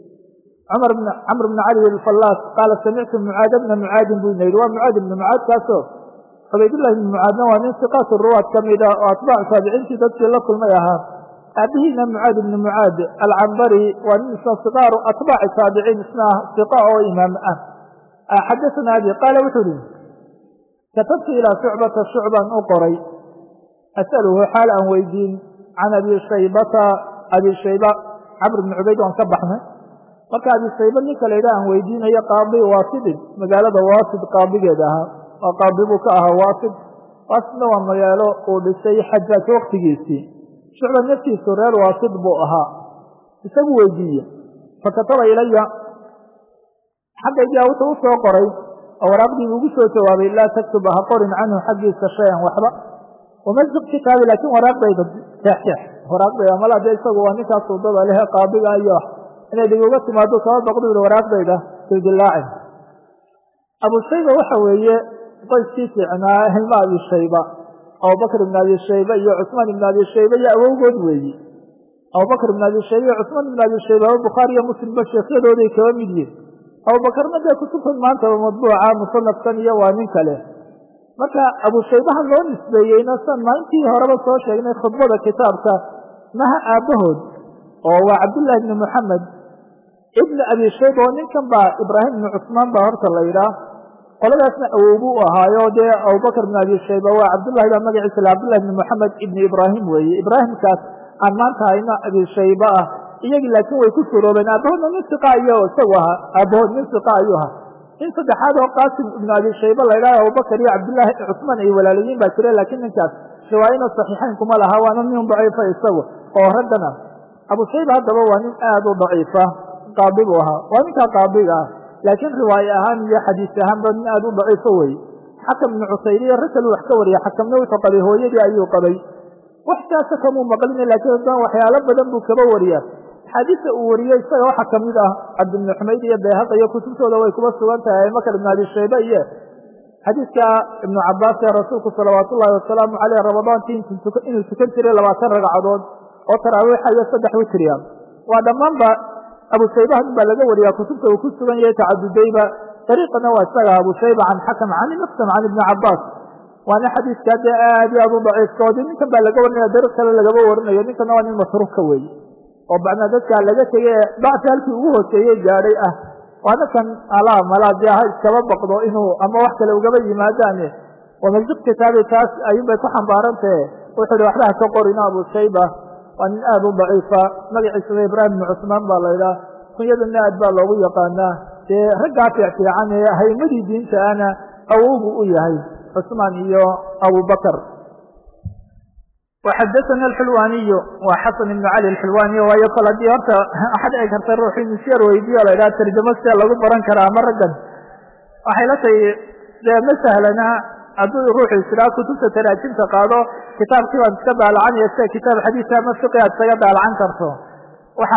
cumar bn camr bn cali alfallaas qaala samictu mucaad bna mucaadin buu ina yidhi waa mucaad ibni mucaad kaasoo cubaydullahi ibni mucaadna waa nin siqaat ruwaad ka mida oo atbaacu taabiciintii dadkii la kulmay ahaa aabihiina mucaad ibni mucaad alcambari waa nin isna siqaaru atbaaci taabiciin isna siqa oo imaam ah xadaثana abi qaala wuxuu yihi katabtu ilaa shucbata shucban u qoray as'aluhu xaal aan weydiin can abi shaybata abi shayba camr bni cubayd waan ka baxnay marka abi shayba ninka la yidhaha aan weydiinayo qaadi waasidin magaalada waasid qaadigeeda ahaa oo qaadi buu ka ahaa waasid waasidna waa magaalo uu dhisay xajaaj waktigiisii shucba naftiisu reer waasid buu ahaa isagu weydiiye fakataba ilaya xaggaygaa wuxuu u soo qoray oo waraaqdii ugu soo jawaabay laa taktub ha qorin canhu xaggiisa shayan waxba wamazq kitaabi laakin waraaqdayda teexteex waraaqdayda mala dee isagu waa ninkaas udada lehe qaadiga iyo inay dhig uga timaado kaba baqdu yidhi waraaqdayda sildilaacin abu shayba waxa weeye qoyskii fiicnaa hilma abi shayba abubakr ibn abi shayba iyo cusmaan ibn abi shayba iyo awowgood weeyi abubakr ibn abi shayba iyo cusmaan ibn abi shayba bukhaari iyo muslimba sheekhyadooday kaba mid yihin abubakarna dee kutubtan maantaba madbuuca musanafkan iyo waa nin kale marka abu shaybahan loo nisbeeyeyna san maalintii horeba soo sheegnay khudbada kitaabka maha aabbahood oo waa cabdullaahi ibni moxamed ibni abi shayba oo ninkan baa ibraahim ibni cusmaan baa horta la yidhaah qoladaasna awowbu u ahaayo dee abubakr ibn abi shayba waa cabdullahi baa magaciisa le cabdullahi ibni moxamed ibni ibraahim weeye ibraahimkaas aan maanta hayna abi shayba ah iyagii laakiin way ku suroobeen aabahoodna nin siqa iyo isagu ahaa aabahood nin siqa ayuu ahaa in saddexaad oo qaasim ibnu abi shayba la yidhaha abubakar iyo cabdullaahi cusmaan ay walaalayiin baa jira laakiin ninkaas riwaayana saxiixayn kuma laha waana nin daciifa isagu oo raggan ah abu shayba haddaba waa nin aad u daciifa qaadi buu ahaa waa ninkaa qaadiga ah laakiin riwaaye ahaan iyo xadiis ahaanba nin aad u daciifo weye xakam ibnu cusayriya rag kalu wax ka wariya xakamna wuxuu qabay hooyadii ayuu qabay waxkaasa kamuu maqlina laakiin haddana waxyaalo badan buu kaba wariya xadiisa uu wariyey isaga waxaa kamid ah cabdi ibni xumayd iyo bayhaqa iyo kutubtooda way kuba sugan tahay abubakr ibn abi shayba iyo xadiiska ibnu cabaas ee rasuulku salawaatu ullahi wasalaamu caleyh ramadaantii inuu tukan jiray labaatan ragcadood oo taraawiixa iyo saddex witriya waa dhammaanba abu shaybahan baa laga wariyaa kutubta uu ku sugan yahay tacadudayba dariiqana waa isaga abu shayba can xakam can miqsam can ibni cabaas waana xadiiska dee aad iyo aad u daciifkoodi ninkan baa laga warinaya dariiq kale lagaba warinayo ninkana waa nin masruufka weeye oo bacna dadka laga tegay bacta halkii ugu hooseeyay gaadhay ah waana kan ala malaadi ah iskaba baqdo inuu ama wax kale ugaba yimaadaan wamazq kitaabi taas ayuu bay ku xambaarantay wuxuu waxba ka qorina Abu Shayba wan abu dacifa magaciisa Ibrahim ibn Uthman baa leeyahay kunyadana aad baa loogu yaqaanaa ee ragga fiican ee haymadii diinta ana awugu u yahay Uthman iyo Abu Bakr وحدثنا الحلواني وحسن بن علي الحلواني ويقول دي horta ahad ay kartay ruuxii misir weydiyo la ila tarjumada lagu baran karaa maradan waxay la tahay masalana adu ruuxii sida kutubta taraajimta qaado kitaabkii waan iska daalacanayaa sida kitaab xadiis ama fiqh aad isaga daalacan karto waxa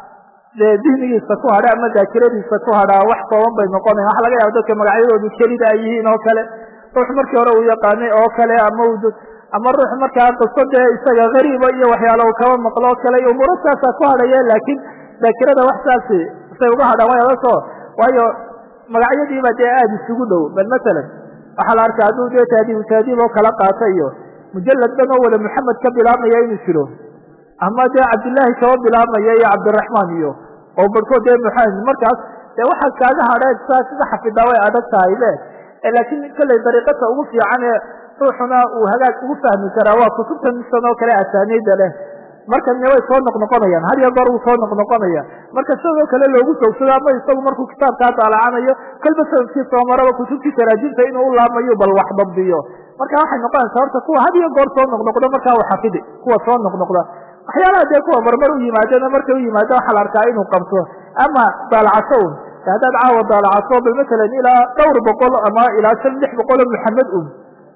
diinigiisa ku hadha ama daakiradiisa ku hadha wax kooban bay noqonayaan waxa laga yaabaa dadka magacyadoodu kelida ay yihiin oo kale ruux markii hore uu yaqaanay oo kale ama ama ruux markaa qisada isaga qariiba iyo waxyaalo kaba maqlo kale iyo murtaasa ku hadhaya laakiin daakirada wax saasi say uga hadha way soo waayo magacyadii ba dee aad isugu dhow bal midalan waxa la arkaa aduu dee taadiib taadiib oo kala qaatayo mujallad dhan oo wada Muhammad ka bilaabmaya inuu jiro ama dee Abdullah ka bilaabmaya iyo Abdurrahman iyo oo barko dee Muhammad markaas dee waxa kaaga hadhay sida xafidaa way adag tahay laakiin kale dariiqada ugu fiican ruuxuna uu hagaag ugu fahmi karaa waa kutubta misan oo kale asaaniida leh marka way soo noqnoqonayaan har iyo goor uu soo noqnoqonaya marka sidoo kale loogu soogsado ama isagu markuu kitaabka daalacanayo kalba sanadkii soo maraba kutubtii taraajimta inuu u laamayo bal wax dabdiyo marka waxay noqonaysaa horta kuwa har iyo goor soo noqnoqdo marka wax xafidi kuwa soo noqnoqda waxyaalaha dee kuwa marmar u yimaadeen markay u yimaado waxa la arkaa inuu qabto ama daalacato hadaad caawa daalacato bal midalan ilaa dhowr boqol ama ilaa shan lix boqol Muhammad um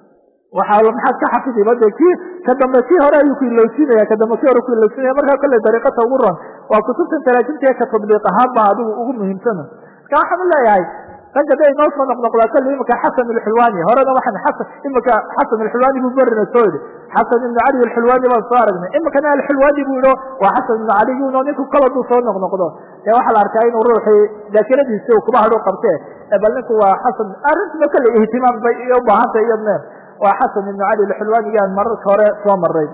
waxa la maxad ka xafidi badaki kadamba si hore ayuu ku ilowsinaya kadamba si hore ku ilowsinaya marka kale dariiqada ugu ran waa kutubta taraajimta ka tadbiiq ahaan baa adigu ugu muhiimsan ka waxa la yahay ragga day noo soo noqnoqda kale imka Hasan al-Hulwani horena waxan Hasan imka Hasan al-Hulwani buu barina soodi Hasan ibn Ali al-Hulwani baa saaragna imka al-Hulwani buu iro waa Hasan ibn Ali uu ninku kala soo noqnoqdo ee waxa la arkaa inuu ruuxii daakiradiisa uu kuba hado qabtay bal ninku waa Hasan arrinta kale ihtimaam bay u baahan tahay iyadna وحسن بن علي الحلواني قال مرة كورة ومرين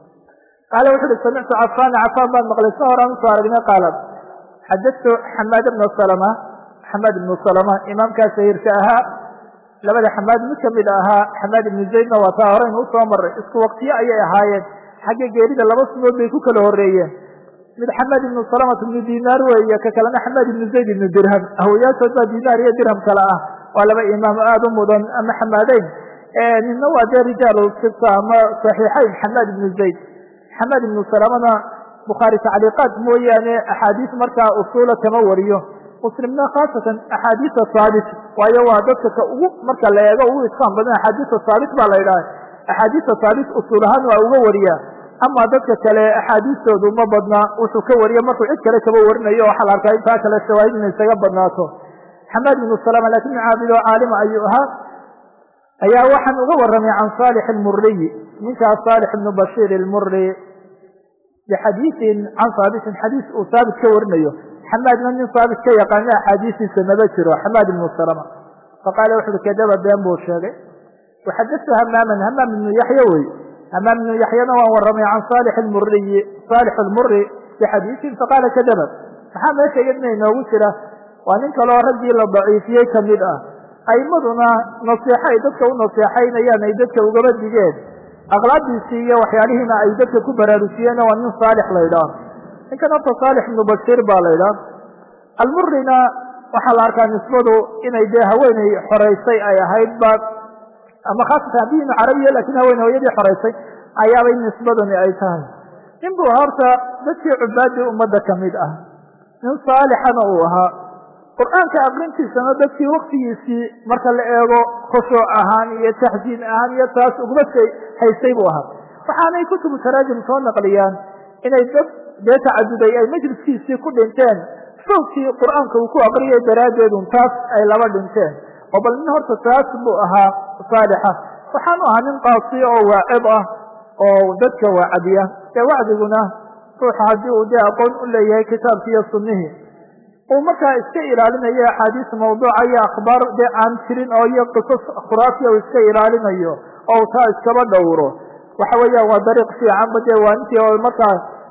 قال وحد سمعت عفان عفان بن مغلس ورا صارنا قال حدثت حماد بن سلمة حماد بن سلمة إمام كاسير كاها لما حماد مكملها حماد بن زيد وثارين وصامر اسكو وقتي أي هاي حاجة جديدة لما سمعوا بيكو كالهورية من حماد بن سلمة بن دينار ويا كلام حماد بن زيد بن درهم هو يا سيد دينار يا درهم كلا ولا إمام آدم مدن أم حمادين من نوع رجال الستة صحيحين حماد بن زيد حماد بن سلمة بخاري تعليقات مويانة أحاديث مركة أصولة كموريه مسلمنا خاصة أحاديث الصادق ويوادتك مركة لا يقوى إسلام بدنا أحاديث الصادق بلا إله أحاديث الصادق أصولها وأوريا أما ذلك لا أحاديث ثم بدنا وسكوريا مركة إذكر كمورنا يوحى الأركائن فاكل الشواهد من استقبل ناسه حماد بن سلمة لكن عابد وعالم أيها ayaa waxaan uga waramay can Salih al-Murri ninka Salih ibn Bashir al-Murri bihadithin can Sabit hadith oo Sabit ka warinayo Hamad min Sabit ka yaqaan hadithi sanaba jiro Hamad ibn Salama faqala wuxuu kadaba been buu sheegay وحدث همام همام بن يحيى وي همام بن يحيى wa waramay can Salih al-Murri Salih al-Murri bihadithin faqala kadaba maxaa sheegayna inuu jira waa ninka loo rajii la daciifiyay kamid ah aymaduna nasiixa ay dadka u nasiixaynayaan ay dadka uga badigeen aqlaadiisi iyo waxyaalihiina ay dadka ku baraarujiyeen waa nin saalix leeyahay ninkan oo Salih ibn Bashir baa leeyahay al-Murrina waxa la arkaa nisbadu inay dee haweenay xoreysay ay ahayd ba ama khaasatan diin carabiya laakiin haweenay hooyadii xoreysay ayaa ay nisbadani ay tahay in buu horta dadkii cibaadii ummadda kamid ah nin saalixana uu ahaa quraanka aqrintiisana dadkii waqtigiisii marka la eego khushuuc ahaan iyo tahjiin ahaan iyo taas ugu basay haysay buu ahaa waxaanay kutubu taraajim soo naqliyaan inay dad dee tacaduday ay majliskiisii ku dhinteen sawtii quraanka uu ku aqriyay daraadeed taas ay laba dhinteen oo bal nin horta taas buu ahaa saalixa waxaan u ahaa nin qaasi oo waacid ah oo dadka waacadiya ee wacdiguna ruuxa haddii uu dee aqoon u leeyahay kitaabkiiyo sunnihii ومركا اسكا إلالينيو حديث موضوع أي أخبار دي عن سرين أو قصص خرافية واسكا إلالينيو أو تا اسكا بدورو وحويا ودريق في عمد وانتي ومركا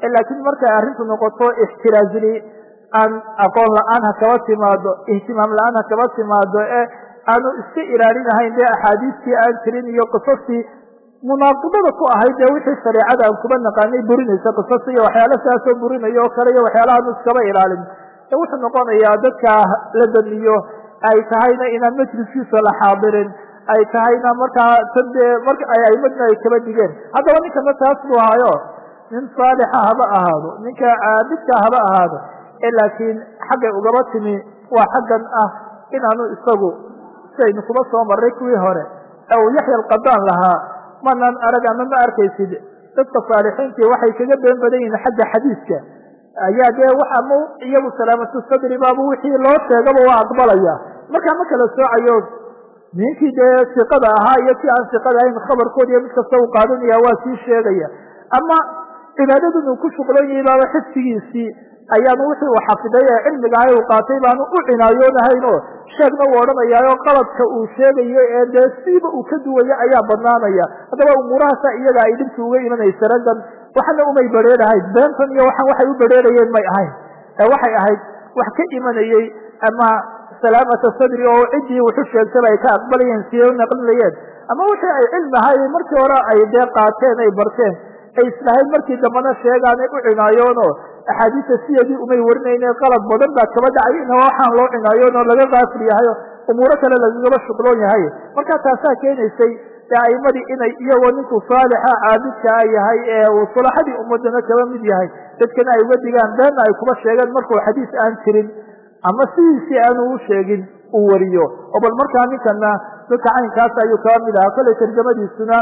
laakiin markay arrintu noqoto ixtiraazili aan aqoon la-aan ha kaba timaado ihtimaam la-aan ha kaba timaado ee aanu iska ilaalinahayn dee axaadiistii aan jirin iyo qisastii munaaqibada ku ahayd dee wixii shareecada aan kuba naqaanay burinaysa qisasta iyo waxyaala sidaasoo burinayo oo kale iyo waxyaalahaanu iskaba ilaalin ee wuxuu noqonayaa dadka la damiyo ay tahayna inaan majliskiisa la xaadirin ay tahayna markaa tan dee marka ay aimadna ay kaba digeen haddaba ninkana taas buu ahayo nin saalixa haba ahaado ninka caabidka haba ahaado ee laakiin xaggay ugaba timi waa xaggan ah inaanu isagu sidaynu kuba soo marray kuwii hore aw yaxya alqadaan lahaa manaan arag ama ma arkaysid dadka saalixiintii waxay kaga been badan yihiin xagga xadiiska ayaa dee waxa mu iyagu salaamatu sadri baabu wixii loo sheegaba waa aqbalaya markaa ma kala soocayo ninkii dee siqada ahaa iyo kii aan siqada ahayn khabarkood iyo mid kasta uu qaadanaya waa sii sheegaya ama cibaadadun uu ku shuqlan yahay baaba xifsigiisii ayaanu wixii uu xafiday ee cilmiga ahay uu qaatay baanu u cinaayoonahayn oo sheegna uu odhanayaayo qaladka uu sheegayo ee dee siiba uu ka duwayo ayaa badnaanaya haddaba umuurahaasa iyaga ay dhibki uga imanaysa raggan waxana umay badrheerahayd beentan iyo waxaan waxay u badrheerayeen may ahayn ee waxay ahayd wax ka imanayey ama salaamata sadri oo ciddii wuxu sheegtaba ay ka aqbalayeen siday u naqlinayeen ama wixii ay cilmi ahay markii hore ay dee qaateen ay barteen ay islahayd markii dambana sheegaanay u cinaayoonoo axaadiista sideedii umay warinayne qalad badan baa kaba dhacay ina waxaan loo cinaayoon oo laga kaafir yahayo umuuro kale lagagaba shuqloon yahay markaa taasaa keenaysay dee aimadii inay iyagoo ninkuu saalixa caabidkaa yahay ee uu sulaxadii ummadana kaba mid yahay dadkana ay uga digaan beenna ay kuba sheegeen markuu xadiis aan jirin ama sidiisii aanu u sheegin uu wariyo oo bal markaa ninkana dadka caynkaas ayuu kaba mid ahaa kollay tarjamadiisuna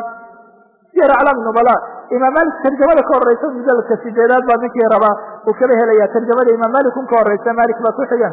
siyar aclaam nubala imaam malik tarjamada ka horeysa mujaladka sideedaad baa ninkii rabaa uu kaba helaya tarjamada imaam malik un ka horeysa malik baa ku xigan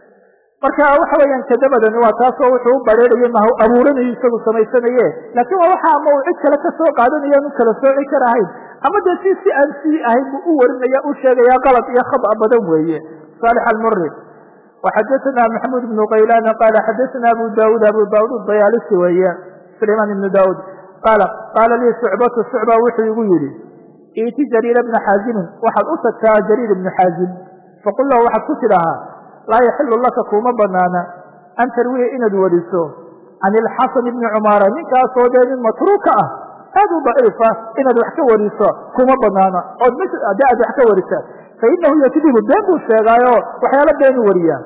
marka waxa weeyaan kadamadani waa taasoo wuxuu u bareeraye ma abuuranayo isagu samaysanaye laakiin waa waxa ama uu cid kale ka soo qaadanayo anu kala sooci karahayn ama dee si si aan sii ahayn buu u warinaya u sheegaya qalad iyo khada badan weeye salix almuri وxadثna محمود بن qaylan qal xadثna abu daud abu daud dayaalisi weeye سlayman بن daud qal qala lii shucbatu shucba wuxuu igu yihi iti jariir bna xaazimin waxaad u tagtaa jariir ibnu xaazim faqul lahu waxaad ku tidhahaa laa yaxilu laka kuma banaana an tarwiya inaad wariso can ilxasan ibni cumaara ninkaasoo dee nin matruuka ah aad u daciifa inaad wax ka wariso kuma banaana ood de aad wax ka warisa fainahu yakdibu been buu sheegaayo waxyaalo beenu wariyaa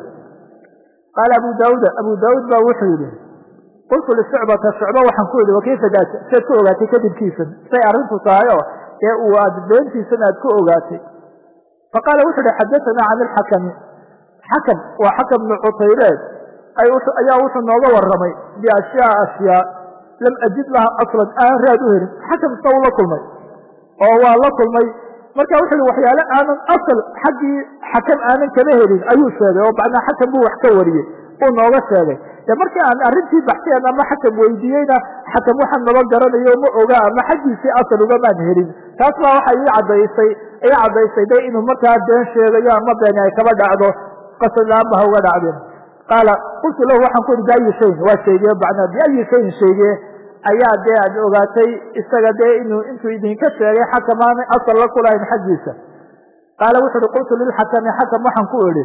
qaala abu daauda abu daauud baa wuxuu yihi qultu lishucbata shucba waxaan ku idhi wakayfa daata saad ku ogaatay kadibkiisan say arrintu tahayo ee uu aad beentiisan aad ku ogaatay faqaala wuxuu ihi xadaثana can ilxakami xakam waa xakam bnu cutayreed ayaa wuxuu nooga waramay biashyaa ashyaa lam ajid laha aslan aan raad u helin xakam sa u la kulmay oo waa la kulmay marka wuxu uhi waxyaale aanan asal xaggii xakam aanan kama helin ayuu sheegay oo macnaa xakam buu wax ka wariyey uu nooga sheegay de markii aan arrintii baxteen ama xakam weydiiyeyna xakam waxaan naba garanayo ma oga ama xaggiisii asal ugamaan helin taas baa waxa ii cadaysay ii caddaysay de inuu markaa been sheegayo ama beeni ay kaba dhacdo qasad la-aan ba ha uga dhacdeen qaala qultu lahu waxaan ku ihi biayi shayin waa sheegeye macnaa biayi shayin sheegee ayaa dee aad ogaatay isaga dee inuu intuu idinka sheegay xakamaanay asal la kulahayn xaggiisa qaala wuxu uhi qultu lilxakami xakam waxaan ku idhi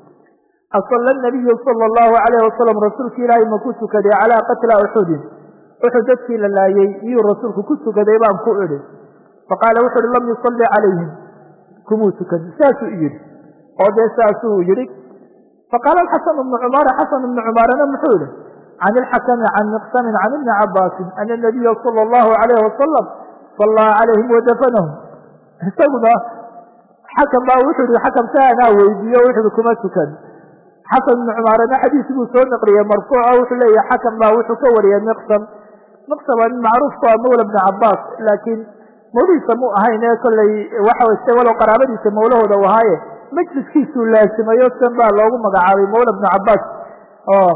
asalla nabiyu sala allahu alayhi wasalam rasuulka ilaahay ma ku tukaday calaa qatla uxudin uxud dadkii la laayey miyuu rasuulku ku tukaday baan ku idhi faqaala wuxu uhi lam yusalli calayhim kumuu tukan saasuu yidhi oo dee saasuu yidhi faqaala alxasan ibnu cumaara xasan ibnu cumaarana muxuu yihi can ilxakami can miqsamin can ibni cabaasin ana nabiya sala allahu alayhi wasalam sallaa calayhim wadafanahum isaguna xakam baa wuxuu yihi xakam sa anaa weydiiyo wuxuui kuma tukan xasan ibnu cumaarana xadiis buu soo naqliyey marfuuca wuxuu leeyahay xakam baa wuxuu ka wariyay miqsam miqsam waa nin macruufku a mawla bni cabaas laakiin mawlihiisa mu ahayn ee kollay waxa walow qaraabadiisa mawlahooda u ahaaye majliskiisuu laasimayo san baa loogu magacaabay mawla bni cabaas oo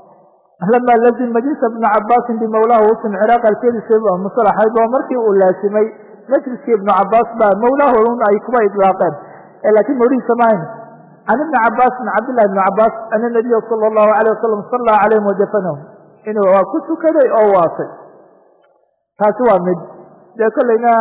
lama lazim majlisa bni cabaasin bimawlahu usin ciraaq alkeediisa musalaxayd oo markii uu laasimay majliskii ibnu cabaas baa mawlahoodun ay kuba idlaaqeen laakiin mawlihiisa ma ahayn can ibni cabaasin cabdillahi ibni cabaas ana nabiya sala allahu alayh wasalam sallaa calayhim wajafanahum inuu waa ku tukaday oo waasay taasi waa mid dee kollayna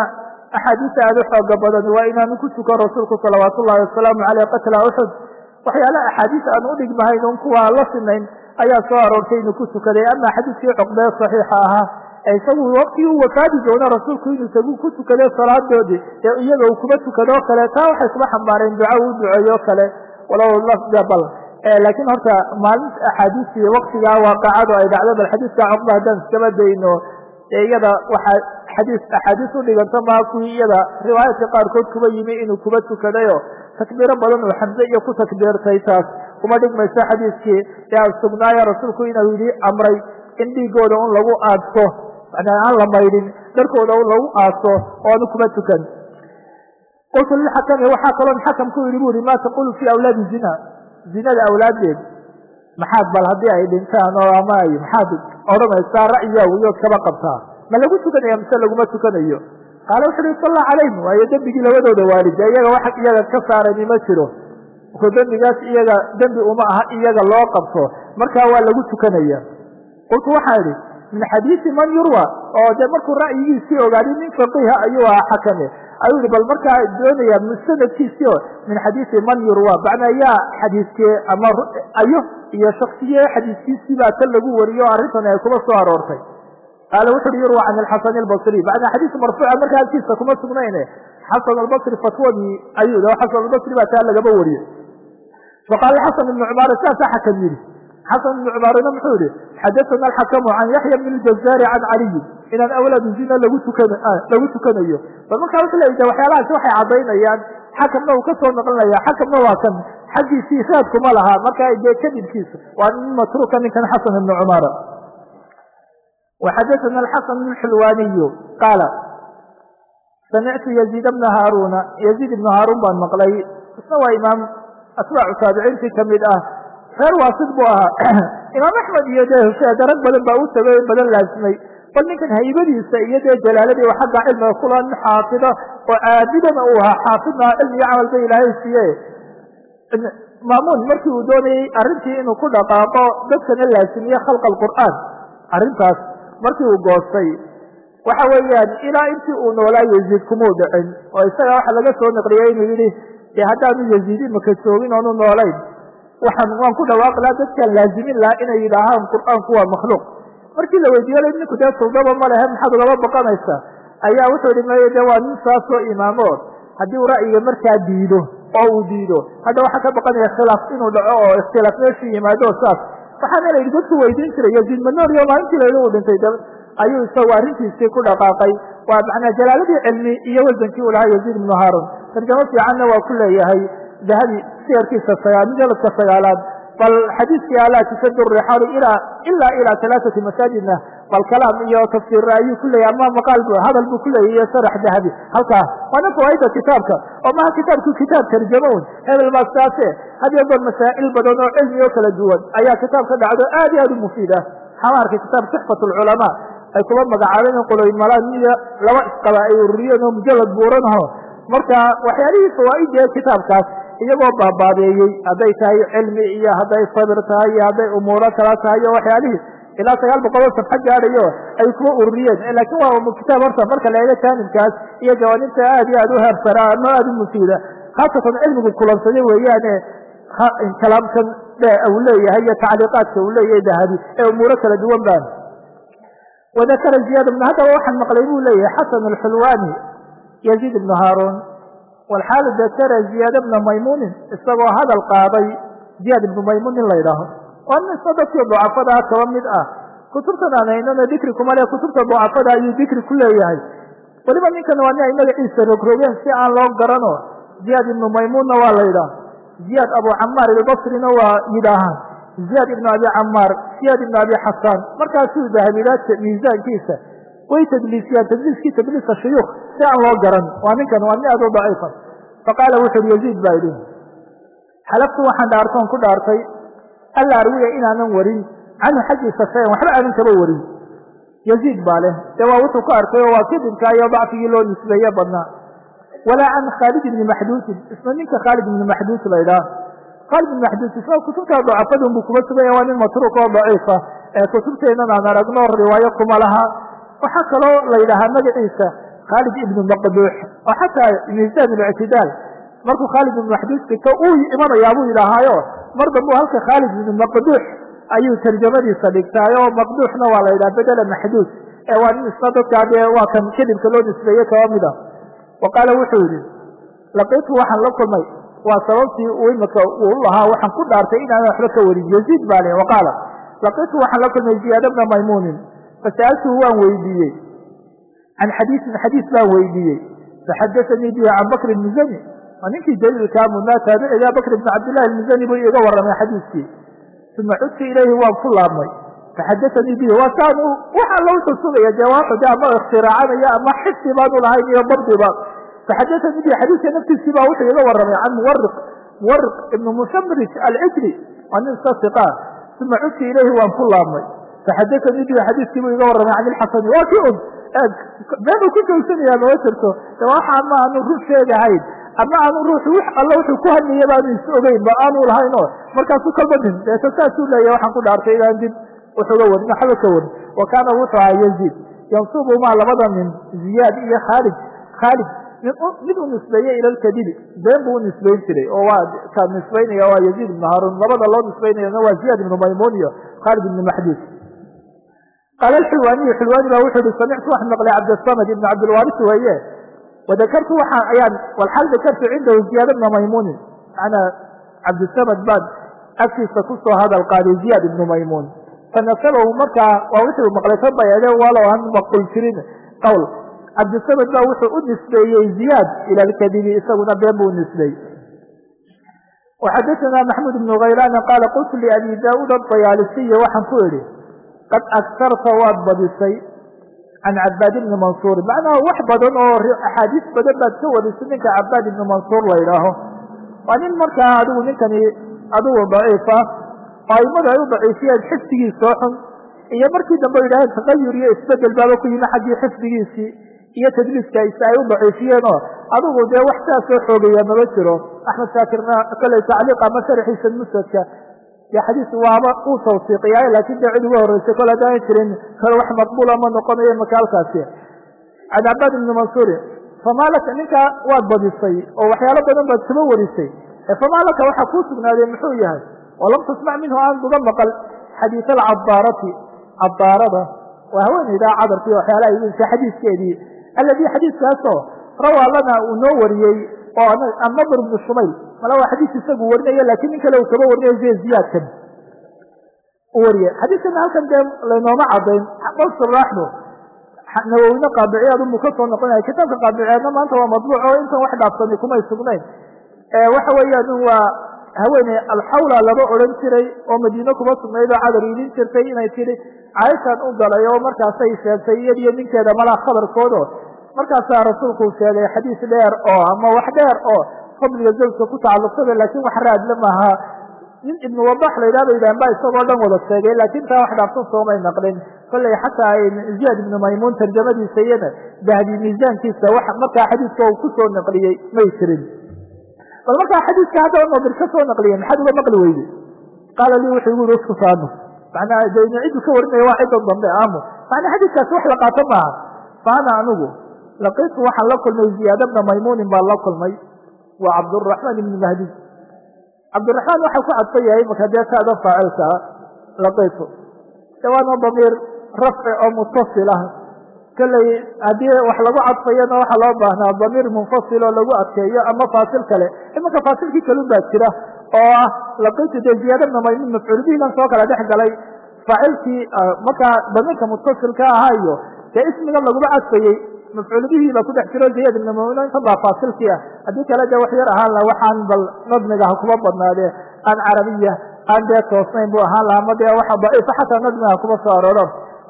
axaadiista aada u xooga badan waa inaanu ku tukan rasuulku salawaatu ullahi wasalaamu caleyh qatla uxud waxyaala axaadiis aan u dhigmahayn un kuwa la sinayn ayaa soo aroortay inuu ku tukaday ama xadiiskii cuqbee saxiixa ahaa ee isagu waqtigii u wafaadi doono rasuulku inuu isagu ku tukaday salaadoodii ee iyaga uu kuma tukadoo kale taa waxay kuma xambaareen duca uu duceeyo kale walow lafdiga bal laakiin horta maalinta axaadiistii waqtigaa waaqacadu ay dhacdo bal xadiiska cuqba haddaan iskaba dayno ee iyada waxaa xadiis axaadiis u dhiganta maa kuwii iyada riwaayaadka qaarkood kuba yimi inuu kuba tukadayo takbiiro badan uu xamse iyo ku takbiirtay taas kuma dhigmayso xadiiskii ee aan sugnaayo rasuulku inuu yidhi amray in dhiigooda un lagu aadso macnaa aan la maydhin darkooda un lagu aaso oo aanu kuma tukan qultu lilxakami waxaa kaloon xakam ku yidhi bu ihi maa taqulu fii awlaadi zina zinada awlaaddeed maxaad bal haddii ay dhintaan oo ama ay maxaad odhanaysaa ra'yigaa wiyood kaba qabtaa ma lagu tukanaya mise laguma tukanayo qaala wuxu uhi salla calayhim waayo dembigii labadooda waalid iyaga wax iyaga ka saarani ma jiro markuu dembigaas iyaga dembi uma aha iyaga loo qabto markaa waa lagu tukanaya qultu waxaa idhi min xadiisi man yurwa oo dee markuu ra'yigiisii ogaaday nin faqiha ayuu ahaa xakame ayuu yihi bal markaa doonaya musanadkiisii oo min xadiisi man yurwa macnaa yaa xadiiskee ama ayo iyo shaksiye xadiiskiisii baa tan lagu wariyo o arrintan ay kuma soo aroortay qaala wuxu uhi yurwa can alxasan albasri macnaa xadiis marfuuca markaa halkiisa kuma sugnayne xasan albasri fatwadii ayuu yihi xasan albasri baa taa lagaba wariye faqaala xasan ibnu cumaar saasaa xakam yidhi xasan ibnu cumaarna muxuu yihi xadaana alxakamu can yaxya bn ljazaari can caliyin inaan awlaadu zina lagu tukan lagu tukanayo bal markaa wuxuu leeya waxyaalahaasi waxay caddaynayaan xakamna uu ka soo noqonaya xakamna waa kan xaggiisii raadkuma lahaa markaa dee kadibkiisa waa nin matruuka ninkan xasan ibnu cumaara waxadaana alxasan bn xulwaaniyu qaala samictu yaziid bna haaruna yaziid ibnu haaruun baan maqlay isna waa imaam atbaacu taabiciintii kamid ah reer waasid buu ahaa imaam axmed iyo dee husheeda rag badan baa u tagay in badan laasimay bal ninkan haybadiisa iyo dee jalaaladii xagga cilmiga kula nin xaafida oo caabidana uu ahaa xaafidna cilmi iyo camal ba ilaahay siiye maamuun markii uu doonayey arrintii inuu ku dhaqaaqo dadkana laasimiye khalqa alqur'aan arrintaas markii uu goostay waxa weeyaan ilaa intii uu noolaa yaziid kumuu dhicin oo isaga waxa laga soo naqliyey inuu yidhi dee haddaanu yaziid imaka joogin oonu noolayn waxaan waan ku dhawaaqi laha dadkaan laazimin lahaa inay yidhaahaan qur'aanku waa makhluuq markii la weydiiyey ninku dee suldaba ma lehe maxaad ugaba baqanaysaa ayaa wuxuu yihi maya de waa nin saasoo imaamood haddii uu ra'yiga markaa diido oo uu diido hadda waxaa ka baqanaya khilaaf inuu dhaco oo ikhtilaaf meeshii yimaado saas waxaana la yidhi dadku weydiin jiray yaziid manooriyo maalintii layidhi uu dhintay ayuu isagu arrintiisii ku dhaqaaqay waa macnaa jalaaladii cilmi iyo wasankii uu lahaa yaziid ibnu haarun tarjamo fiicanna waa ku leeyahay dahabi siyarkiisa sagaal mujaladka sagaalaad bal xadiiskii alaa tusadu rixaalu ilaa ilaa ilaa alaaati masaajidna bal kalaam iyo tafsiirra ayuu ku leeyahy ama maqaal hadal buu ku leeyahy iyo sharax dahabi halkaa waana fawaa'ida kitaabka oo maha kitaabku kitaab tarjamo un hebel baa saase hadiyo goor masaa'il badan oo cilmi oo kala duwan ayaa kitaab ka dhacdo aad iyo aad u mufiid ah waxaa arkay kitaab sixfat alculamaa ay kuba magacaabeen qoloyin malaamiya laba isqaba ay ururiyeen oo mujalad buuranaho marka waxyaalihii fawaa'idee kitaabkaas iyagoo baabaabeeyey hadday tahay cilmi iyo hadday sabir tahay iyo hadday umuuro kala tahay iyo waxyaalihii ilaa sagaal boqoloo safxo gaadhayo ay kuwa ururiyeen laakiin waa umu kitaab horta marka la eego jaanibkaas iyo jawaanibta aad iyo aad u heersara ama aad u mufiida khaasatan cilmigu kulansaday weeyaane kalaamkan uu leeyahay iyo tacliiqaadka uu leeyahay dahabi ee umuuro kala duwan baan wadakara ziyaad bn haddaba waxaan maqlay buu leeyahay xasan alxulwaani yaziid ibnu haaruun walxaal dakara ziyaad bna maymuunin isagoo hadal qaaday ziyaad ibnu maymuun in la yidhaaho waa nin isna dadkii ducafadaa kaba mid ah kutubtan aan haynana dikri kuma le kutubta ducafada ayuu dikri ku leeyahay weliba ninkan waa nin ay magaciisa rogrogeen si aan loo garano ziyaad ibnu maymuunna waa la yidhaah ziyaad abu camaar ilbasrina waa yidhaahaan ziyaad ibnu abi camaar ziyaad ibnu abi xasaan markaasuu dahabilaadka miisaankiisa way tadliisiyaan tadliiskii tadliisa shuyuukh si aan loo garan waa ninkan waa nin aad u daciifa faqaala wuxu uri yaziid baa idhi xalaftu waxaan dhaartoon ku dhaartay alla arwiya inaanan warin canhu xaggiisa shayan waxba aanan kaba warin yaziid baa leh dee waa wuxuu ku arkay oo waa kadibka iyo dacfigii loo nisbeeye badnaa walaa can khaalid ibni maxduusin isna ninka khaalid ibni maxduus la idhaah khaalid ibni maxduus isna kutubtaa dacafadun buu kuma suganya waa nin matruuk oo daciifa ee kutubteennan aan aragno riwaayo kuma laha waxaa kaloo la yidhaahaa magaciisa khaalid ibnu maqduux oo xataa miisaan اlictidaal markuu khaalid ibnu maxduuska ka uu imanayaa buu yidhaahaayo mar dambu halka khaalid ibnu maqduux ayuu tarjamadiisa dhigtaayo maqduuxna waa la yidhaha bedela maxduud ee waa nin isna dadkaa dee waa kan kadibka loo nisbeeye kaba mida wa qaala wuxuu yidhi laqiitu waxaan la kulmay waa sababtii uu imika uu lahaa waxaan ku dhaartay inaanan waxba ka warin yaziid baa le waqaala laqiitu waxaan la kulmay ziyaada bna maymuunin fasa'altuhu waan weydiiyey can xadiisin xadiis baan weydiiyey faxadasanii bihi can bakr muzani waa ninkii daliilkaa mudnaa taabiciga bakr ibn cabdillahi almuzani buu iga warramay xadiiskii uma cudtu ilayhi waan ku laabmay faxadasanii bihi waa saan wax alla wuxuu sugaya dee waa xude ama ikhtiraacanayo ama xifdi baanu lahayn iyo dabdiba faxadasanii bihi xadiiska naftiisii baa wuxuu iga warramay can muwariq muwariq ibnu mushamrij alcijri waa nin iska siqaa uma cudtu ilayhi waan ku laabmay faxadasanii bihi xadiiskii buu iga warramay can ilxasani waa kii un been uu ku jawsanayaa mama jirto de waxa ma aanu run sheegahayn ama aanu ruuxu wax alla wuxuu ku hadlaya baanu is ogeyn ba aanu lahayn oo markaasuu kalbadin deeta saasuu leeyahy waxaan ku dhaartay inaan dib wuxuga warin waxba ka warin wa kaana wuxuu ahaa yaziid yansubumaa labada nin ziyaad iyo khaalid khaalid mid u nisbeeye ila lkadibi been buu u nisbayn jiray oo waa ka nisbaynaya waa yaziid ibnu haarun labada loo nisbaynayana waa ziyaad ibnu maymuun iyo khaalid ibnu maxduud qaala alxilwaaniyu xilwaani baa wuxuu ihi samictu waxaan maqlay cabdsamad ibn cabdilwaris weeye wadakartu waxaan ayaan walxal dakartu cindahu ziyaada bna maymuunin macnaa cabdisamad baan agtiisa kusoo hadal qaaday ziyaad ibnu maymuun fanasabahu markaa waa wuxuu maqlay ka bayeede walow aan maqul jirin qowl cabdisamad baa wuxuu u nisbeeyey ziyaad ila alkadibi isaguna been buu nisbeeyey waxadaثana maxmud ibnu haylaan qaala qultu liabi daauud adayaalisiyi waxaan ku idhi qad agtarta waad badisay can cabaad ibni mansuur macnaha wax badan oo axaadiis badan baad ka warisay ninka cabaad ibni mansuur la idhaaho waa nin markaa adigu ninkani adigu daciifa oo aimadu ay u daciifiyeen xifdigiisoo xun iyo markii dambe yidhaaheen tagayur iyo isbedel baaba ku yimi xaggii xifdigiisii iyo tadliiskaisi ay u daciifiyeen oo adigu dee wax saasoo xoogeeya mama jiro axmed shaakirna koley tacliiq ama sharxiisa musadka de xadiis waaba uu tawsiiqiyaay laakin dee cid uga horreysay kol haddaanan jirin kale wax maqbuula ma noqonayo makaalkaasi can cabaad ibni mansuuri famaa laka ninkaa waad badisay oo waxyaalo badan baad kama warisay famaa laka waxaa kuu sugnaaday muxuu yahay oo lam tasmac minhu aan uga maqal xadiis alcadaarati cadaarada waa haweeneydaa cadarkii waxyaalaha iibinsa xadiiskeedii alladii xadiiskaasoo rawaa lana uu noo wariyey oo annadr ibnu shumayl mala waa xadiis isagu warinaya lakin nin kale uu kaba warinayo ze ziyaadkan u wariye xadiiskana halkan dee laynooma cadayn bal suraaxdu nawowine qaadiciyaad umu ka soo noqonaya kitaabka qaadiciyaadna maanta waa madbuuc oo intan wax dhaafsanay kumay sugnayn waxa weeyaan waa haweeney alxawla laba odhan jiray oo madiine kuma sugnayd oo cadar iidin jirtay inay tidhi caaishaan u galay oo markaasay sheegtay iyadiyo ninkeeda malaa khabarkoodo markaasaa rasuulku sheegay xadiis dheer oo ama wax dheer oo fadliga zawjka ku tacalluqsada laakin wax raadle maaha nin ibnu wadax la yidhah ba yidhahan ba isagoo dhan wada sheegay laakin taa wax dhaafsan soomay naqlin kolley xataa ziyaad ibnu maymuun tarjamadiisa iyana dahbi miisaankiisa wax markaa xadiiska uu ku soo naqliyey may jirin bal markaa xadiiska hadda nadir ka soo naqliyey maxaad uga maqli weyday qaala lii wuxuu igu yidhi isku saano macnaa dayna ciddu ka warinaya waa ciddan dambe aamu macnaa xadiiskaasi wax la qaato maaha faana anigu laqiitu waxaan la kulmay ziyaada bna maymuunin baan la kulmay waa cabduraxmaan ibni mahdi cabdiraxmaan waxaa ku cadfan yahay marka dee taada faacilkaa laqiitu dawaana damiir rafci oo mutasil ah kolley haddii wax lagu cadfayana waxaa loo baahnaa damiir munfasil oo lagu adkeeyo ama faasil kale imanka faasilkii kalun baa jira oo ah laqiitu dee ziyaada bna maymuun mafcuul bihilan soo kala dhex galay faacilkii markaa damiirka mutasilka ahaa iyo dee ismigan laguma cadfayey mafcuul bihii baa ku dhex jiro ziyaad ibna maymuun intan baa faasilkii ah haddii kale dee wax yar ahaan laha waxaan bal nadmiga ha kuma badnaadee aan carabiya aan dee toosnayn buu ahaan laha ama dee waxa daciifa xataa nadmiga ha kuma soo arooro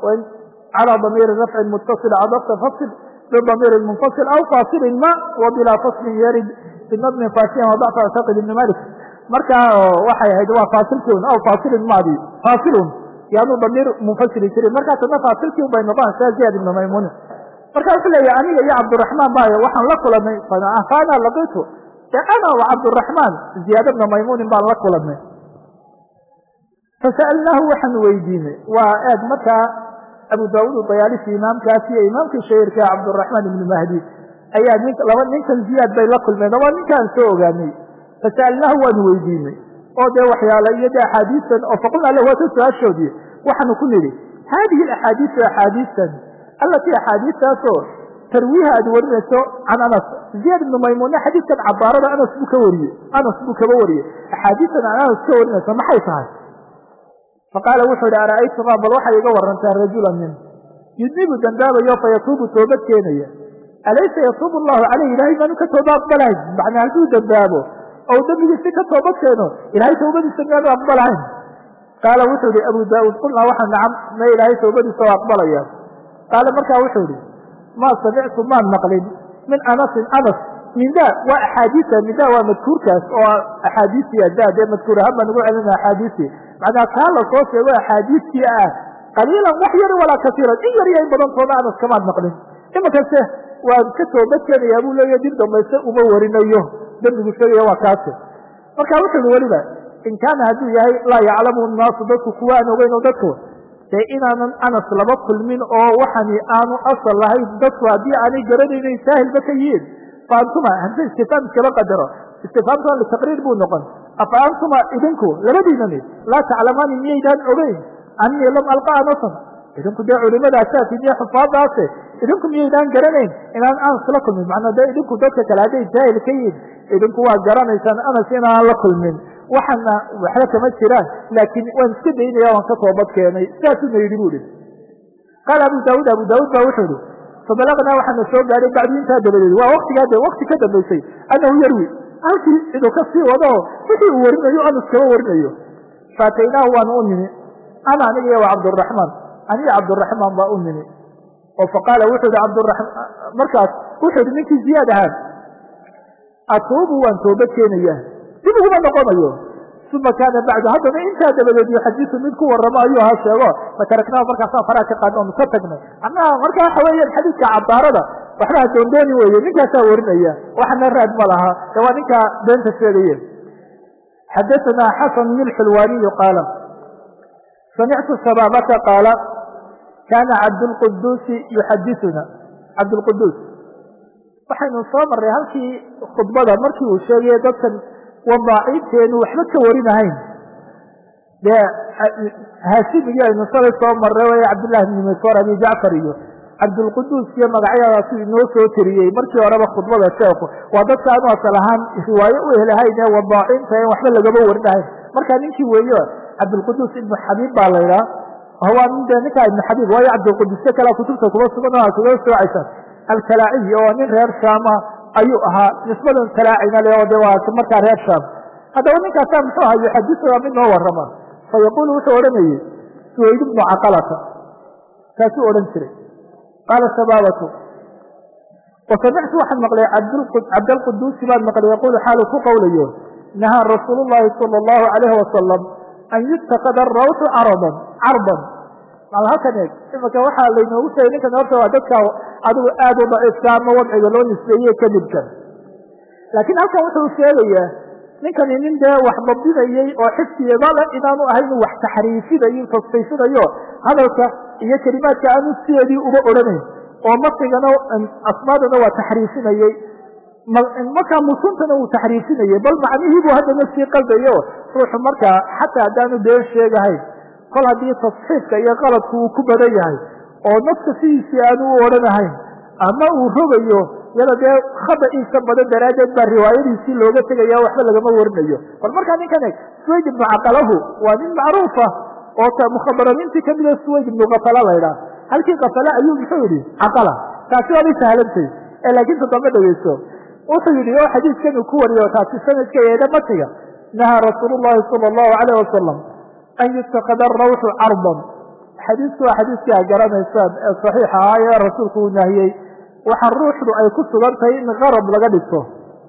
calى damiiri rafcin mutasil cadafta fasil bidamiiri munfasil aw faasilin ma wa bilaa faslin yarid binadmin faasiyan wadacta asaqid ibni malik markaa waxay ahayd waa faasilkiun aw faasilin maadi faasilun yaanu damiir munfasili jirin markaasna faasilkii un bay noqonaysaa ziyaad ibna maymuun marka wuxuu leeyahy aniga iyo cabdiraxmaan baayo waxaan la kulanay faana laqitu e ana wa cabdiraxmaan ziyaada bna maymuunin baan la kulanay fasa'alnaahu waxaan weydiinay waa eeg markaa abu daawuud dayaalisi imaamkaasi iyo imaamkii shahiirka cabduraxmaan ibnu mahdi ayaa nin laba ninkan ziyaad bay la kulmeen waa ninkaan soo ogaanay fasa'alnaahu waanu weydiinay oo dee waxyaala iyo dee axaadiistan oo faqulnaa lahu waata su-aashoodii waxaanu ku nidhi haadihi alaxaadiisu axaadiistan allatii axaadiistaasoo tarwiiha aad warinayso can anas ziyaad ibnu maymuune xadiidkan cabaarada anas buu ka wariyey anas buu kaba wariyey axaadiistan aan anas ka warinayso maxay tahay faqaala wuxuu ihi ara'aytumaa bal waxay iga warantaa rajulan nin yudnibu dambaabayo fayatuubu toobad keenaya alaysa yatuubu allahu caleyh ilahay maanu ka tooba aqbalahayn macnaa hadduu dambaabo ou dembigiisi ka toobad keeno ilahay tawbadiisa miyaanu aqbalahayn qaala wuxuu ihi abu daauud qulnaa waxaa nacam ma ilaahay tawbadiisa oo aqbalaya qaala markaa wuxuu ihi maa samictu maan maqlin min anasin anas min da waa axaadiisa min da waa madkuurkaas oo axaadiisiya da dee madkuur ahaan baan ugu celina axaadiisii macnaa kaa la soo sheego axaadiiskii ah qaliilan wax yar walaa kasiiran in yar iyo in badantoona anas kamaad maqlin imankase waan ka toobad keenayaa buu leeya dib dambayse uma warinayo dembigu sheegaya waa kaasi marka wuxuu ihi weliba in kaana hadduu yahay laa yaclamu nnaasu dadku kuwa aan ogeyn oo dadku dee inaanan anas laba kulmin oo waxani aanu asal lahayn dadku haddii aanay garanayno saahilba ka yihiin fa antuma hadda istifaam iskaba qadaro istifaamtan litaqriir buu noqon afa antuma idinku labadiinani laa taclamaani miyaydaan ogeyn anii lam alqa anasan idinku dee culimadaasaati iyo xufaadaase idinku miyaydaan garanayn inaan anas la kulmin macnaa dee idinku dadka kale hadday jaahil ka yihiin idinku waa garanaysaan anas inaan la kulmin waxana waxba kama jiraan laakiin waan iska daynaya waan ka toobad keenay sidaasuna yidhi bu ihi qaala abu daauud abu daauud ba wuxuu ihi fabalagnaa waxaana soo gaaray bacdi intaa dabadeed waa waktigaa de wakti ka dambaysay annahu yarwi halkii inuu ka sii wado wixii uu warinayo anas kama warinayo faataynaahu waanu u nimi ana aniga iyo wa cabduraxmaan aniga cabduraxmaan baa u nimi oo faqaala wuxuu ihi cabduramaan markaas wuxuu ihi ninkii ziyaad ahaan atuubu waan toobad keenaya dib uguma noqonayo uma kaana bacdu haddana intaa dabadeed yuxadisu mid ku waramo ayuu ahaa sheego fataraknaahu markaasaa faraa ka qaadna onu ka tagnay annaha marka waxa weeyaan xadiidka cabaarada waxba ha doondooni weeye ninkaasaa warinaya waxana raad ma laha de waa ninkaa beenta sheegaye xadaثanaa xasan milxulwaaniyu qaala samictu sabaabata qaala kaana cabdulquduusi yuxadisuna cabdulquduus waxaynu soo marray halkii khudbada markii uu sheegaya dadkan wadaaciibteenu waxba ka warinahayn dee haashimigii aynu salay soo marray way cabdillahi bni masor abi jacfar iyo cabdulquduus iyo magacyadaasi inoo soo tiriyey markii horeba khudbada sheeku waa dadka aanu asal ahaan riwaaye u helahayn ee wadaaciinta en waxba lagama warinahayn markaa ninkii weeyo cabdulquduus ibnu xabiib baa la idhaha waa nin de ninkaa ibnu xabiib waayo cabdulquduusyo kalea kutubta kuba sugan o kuga soocaysa alkalaaciy oo nin reer shaama ayuu ahaa nisbadan kalaacina le oo de waa markaa reer shaam haddaba ninkaasaa muxuu ahaa yuxadisuha mid noo warama fa yaquulu wuxuu odhanayey suwayd ibnu caqalata kaasuu odhan jiray qaala sabaabatu wasamictu waxaan maqlay cabdalquduusi baan maqlay yaquulu xaalu ku qowlayo nahaa rasuulu llahi sala allahu alayhi wasalam an yutakada arawxu caraban carban halkan eeg imaka waxaa laynoogu sheegay ninkan horta waa dadka adigu aad u daciifka ama wadciga loo nisbeeye kadibkan laakiin halkan wuxuu sheegayaa ninkani nin dee wax dabdinayey oo xifsiyeedale inaanu ahayn wax taxriifinayo tasfayfinayo hadalka iyo kelimaadka aanu sideedii uba odhanayn oo masigana asmaadana waa taxriifinayey markaa musuntana uu taxriifinayey bal macnihiibuu haddana sii qaldayo ruuxu markaa xataa haddaanu been sheegahayn kol haddii tasxiifka iyo qaladku uu ku badan yahay oo nafka sidiisii aanu u odhanahayn ama uu rogayo yada dee khadaciisa badan daraaddeed baa riwaayadiisii looga tegaya waxba lagama warinayo bal markaa ninkan eg suwayd ibnu caqalahu waa nin macruufa oo mukhabaramiintii kamida suwayd ibnu kafala laydhaah halkii kafala ayuu muxuu yidhi caqala taasi waabay sahlantay ee laakiin toddoba dhegeyso wuxuu yidhi oo xadiidkan uu ku wariyo taasi sanadka eeda matiga nahaa rasuulu llahi sala allahu calayh wasalam an yutakada arawxu carban xadiidku waa xadiidkii a garanaysaan ee saxiixa ah ee rasuulku uu nahiyey waxa ruuxdu ay ku sugan tahay in qarab laga dhigto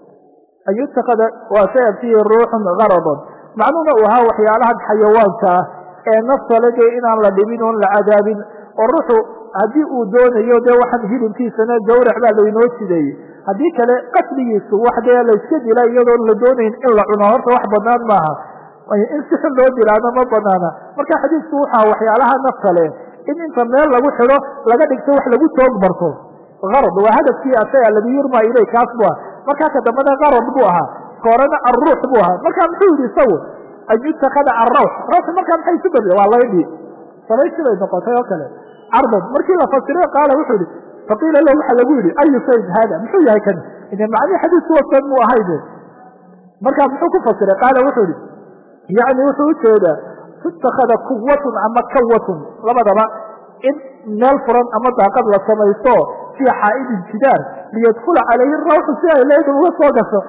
an yutakada waa shay fiihi ruuxun qaraban macnuuna uu ahaa waxyaalahan xayawaanka ah ee naftale dee inaan la dhibin oon la cadaabin oo ruuxu haddii uu doonayo dee waxaan hilibkiisana gawrac baa laynoo sideeyey haddii kale qatligiisu wax dee layska dila iyadoon la doonayn in la cuno horta wax banaan maaha in si xun loo dilaano ma banaana marka xadiidku waxaa waxyaalaha nafta leh in inta meel lagu xidho laga dhigto wax lagu toog barto qarad waa hadafkii ashay alladii yurmaa ilay kaas buu ahaa markaa ka dambana qarad buu ahaa koorana arruux buu ahaa markaa muxuu yidhi isagu an yutakada arrawx rawx markaa maxay isu bedle waa laydhi sabaysi bay noqotay oo kale cardan markii la fasiray qaala wuxuu yihi faqiila lahu waxaa lagu yidhi ayu shayin haada muxuu yahay kan ine macnii xadiisku wasan muu ahayne markaa muxuu ku fasiray qaala wuxuu yihi yani wuxuu ujeedaa tutakada kuwatun ama kawatun labadaba in meel furan ama daaqad la samaysto fii xaa'idin jidaar liyadkula calayhi rawxu si ay leedu uga soo gasho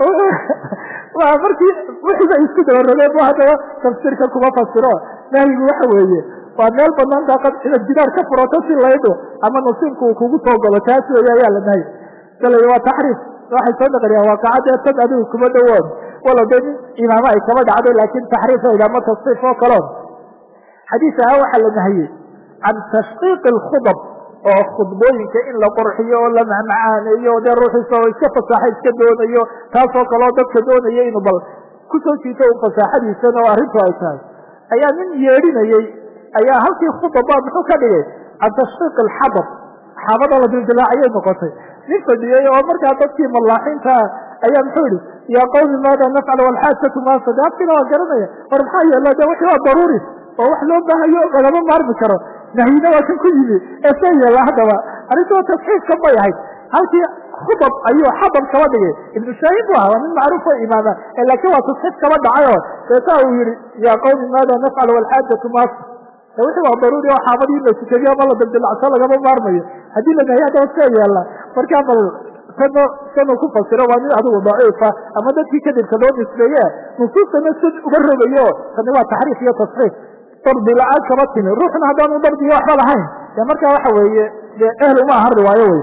waa markii wixii bay isku daba rogeen bu haddaba tafsiirka kuma fasiro nahyigu waxa weeye waa meel banaan daaqad inaad jidaar ka furato si laydo ama nasiibku uu kugu soo galo taas weeye ayaa la nahy kale waa taxriif waxay soo naqliyaan waaqacadee tad adigu kuma dhawoon walow dee nin imaamo ay kaba dhacday laakin taxriifayda ama tasriif oo kaloon xadiis ahaan waxaa la nahiyey can tashqiiq alkhudab oo khudbooyinka in la qorxiyo oo la macmacaaneeyo dee ruuxiisa oo iska fasaaxa iska doonayo taasoo kaleo dadka doonaya inuu bal kusoo jiito un fasaaxadiisana oo arrintu ay tahay ayaa nin yeedhinayey ayaa halkii khudaba muxuu ka dhigay can tashqiiq alxadab xaabada la dildilaacayay noqotay nin fadhiyey oo markaa dadkii mallaaxiinta ayaa muxuu yihi yaa qawmi maada nafcal walxaajatu maasada afkina waa garanaya war maxaa yeela de wixii waa daruuri oo wax loo baahayo lagama maarmi karo nahyina waa kan ku yimi ee see yeela haddaba arrintoo tasxiifka bay ahayd halkii khudab ayuu xadab kaba dhigay ibnu shaahin bu aha waa nin macruuf oo imaama laakiin waa tasxiif kaba dhacayoo deetaa uu yihi yaa qawmi maada nafcal walxaajatu maasa wixii waa daruuri oo xaabadii la sukadiyo ama la dildilacso lagama maarmayo haddii la nahiy haddaba see yeela markaa bal tano sanuu ku fasiro waa nin adigu daciifa ama dadkii kadibka loo nisbeeye nusuustana sid uga rogayo tani waa taxriif iyo tasxiif dardi la-aan kama timi ruuxna haddaanu dardiyo waxba lahayn de markaa waxa weeye dee ehl uma aha riwaayo wey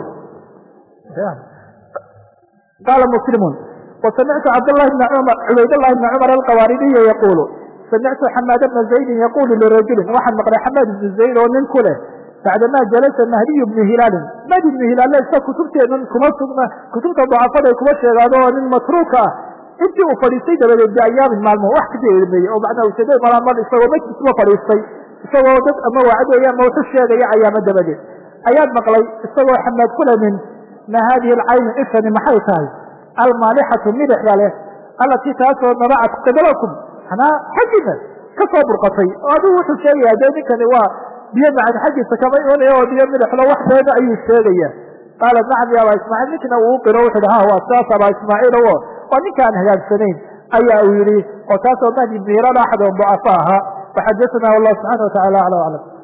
qaala muslimun wasamictu cabdllahi bna cumar cubaydallahi bna cumar alqawaaridiya yaquulu samictu xamaad bna zaydin yaqulu lirajulin waxaan maqlay xamaad ibnu zayd oo nin ku leh bacdamaa jalasa mahdiy bnu hilaalin mahdi ibnu hilaalle isa kutubteenan kuma sugna kutubta dacafada ay kuma sheegaado oo nin matruuka ah intii uu fadhiistay dabadeed biayaamin maalmo wax ka deemeeyey oo macnaa ujeedada malaamad isagoo majlisma fadhiistay isagoo dad ama wacdaya ama wuxu sheegaya ayaama dabadeed ayaad maqlay isagoo xamaad kule min ma haadihi alcaynu ifani maxay tahay almaalixatu midixda leh allatii taasoo nabacat qiblakum anaa xaggiina ka soo burqatay oo adigu wuxuu sheegaya dee ninkani waa biyo macan xaggiisa kama imanaya oo biyo midixlo wax beena ayuu sheegaya qaala nacam ya abaa ismaaciil ninkina uu qiro wuxu hi ha waa saas abaa ismaaciil o waa ninka aan hagaagsanayn ayaa uu yihi oo taasoo mahdi ibn hilaal axad oo dacafo ahaa waxadaثana wallahu subxana wa tacala acla aclam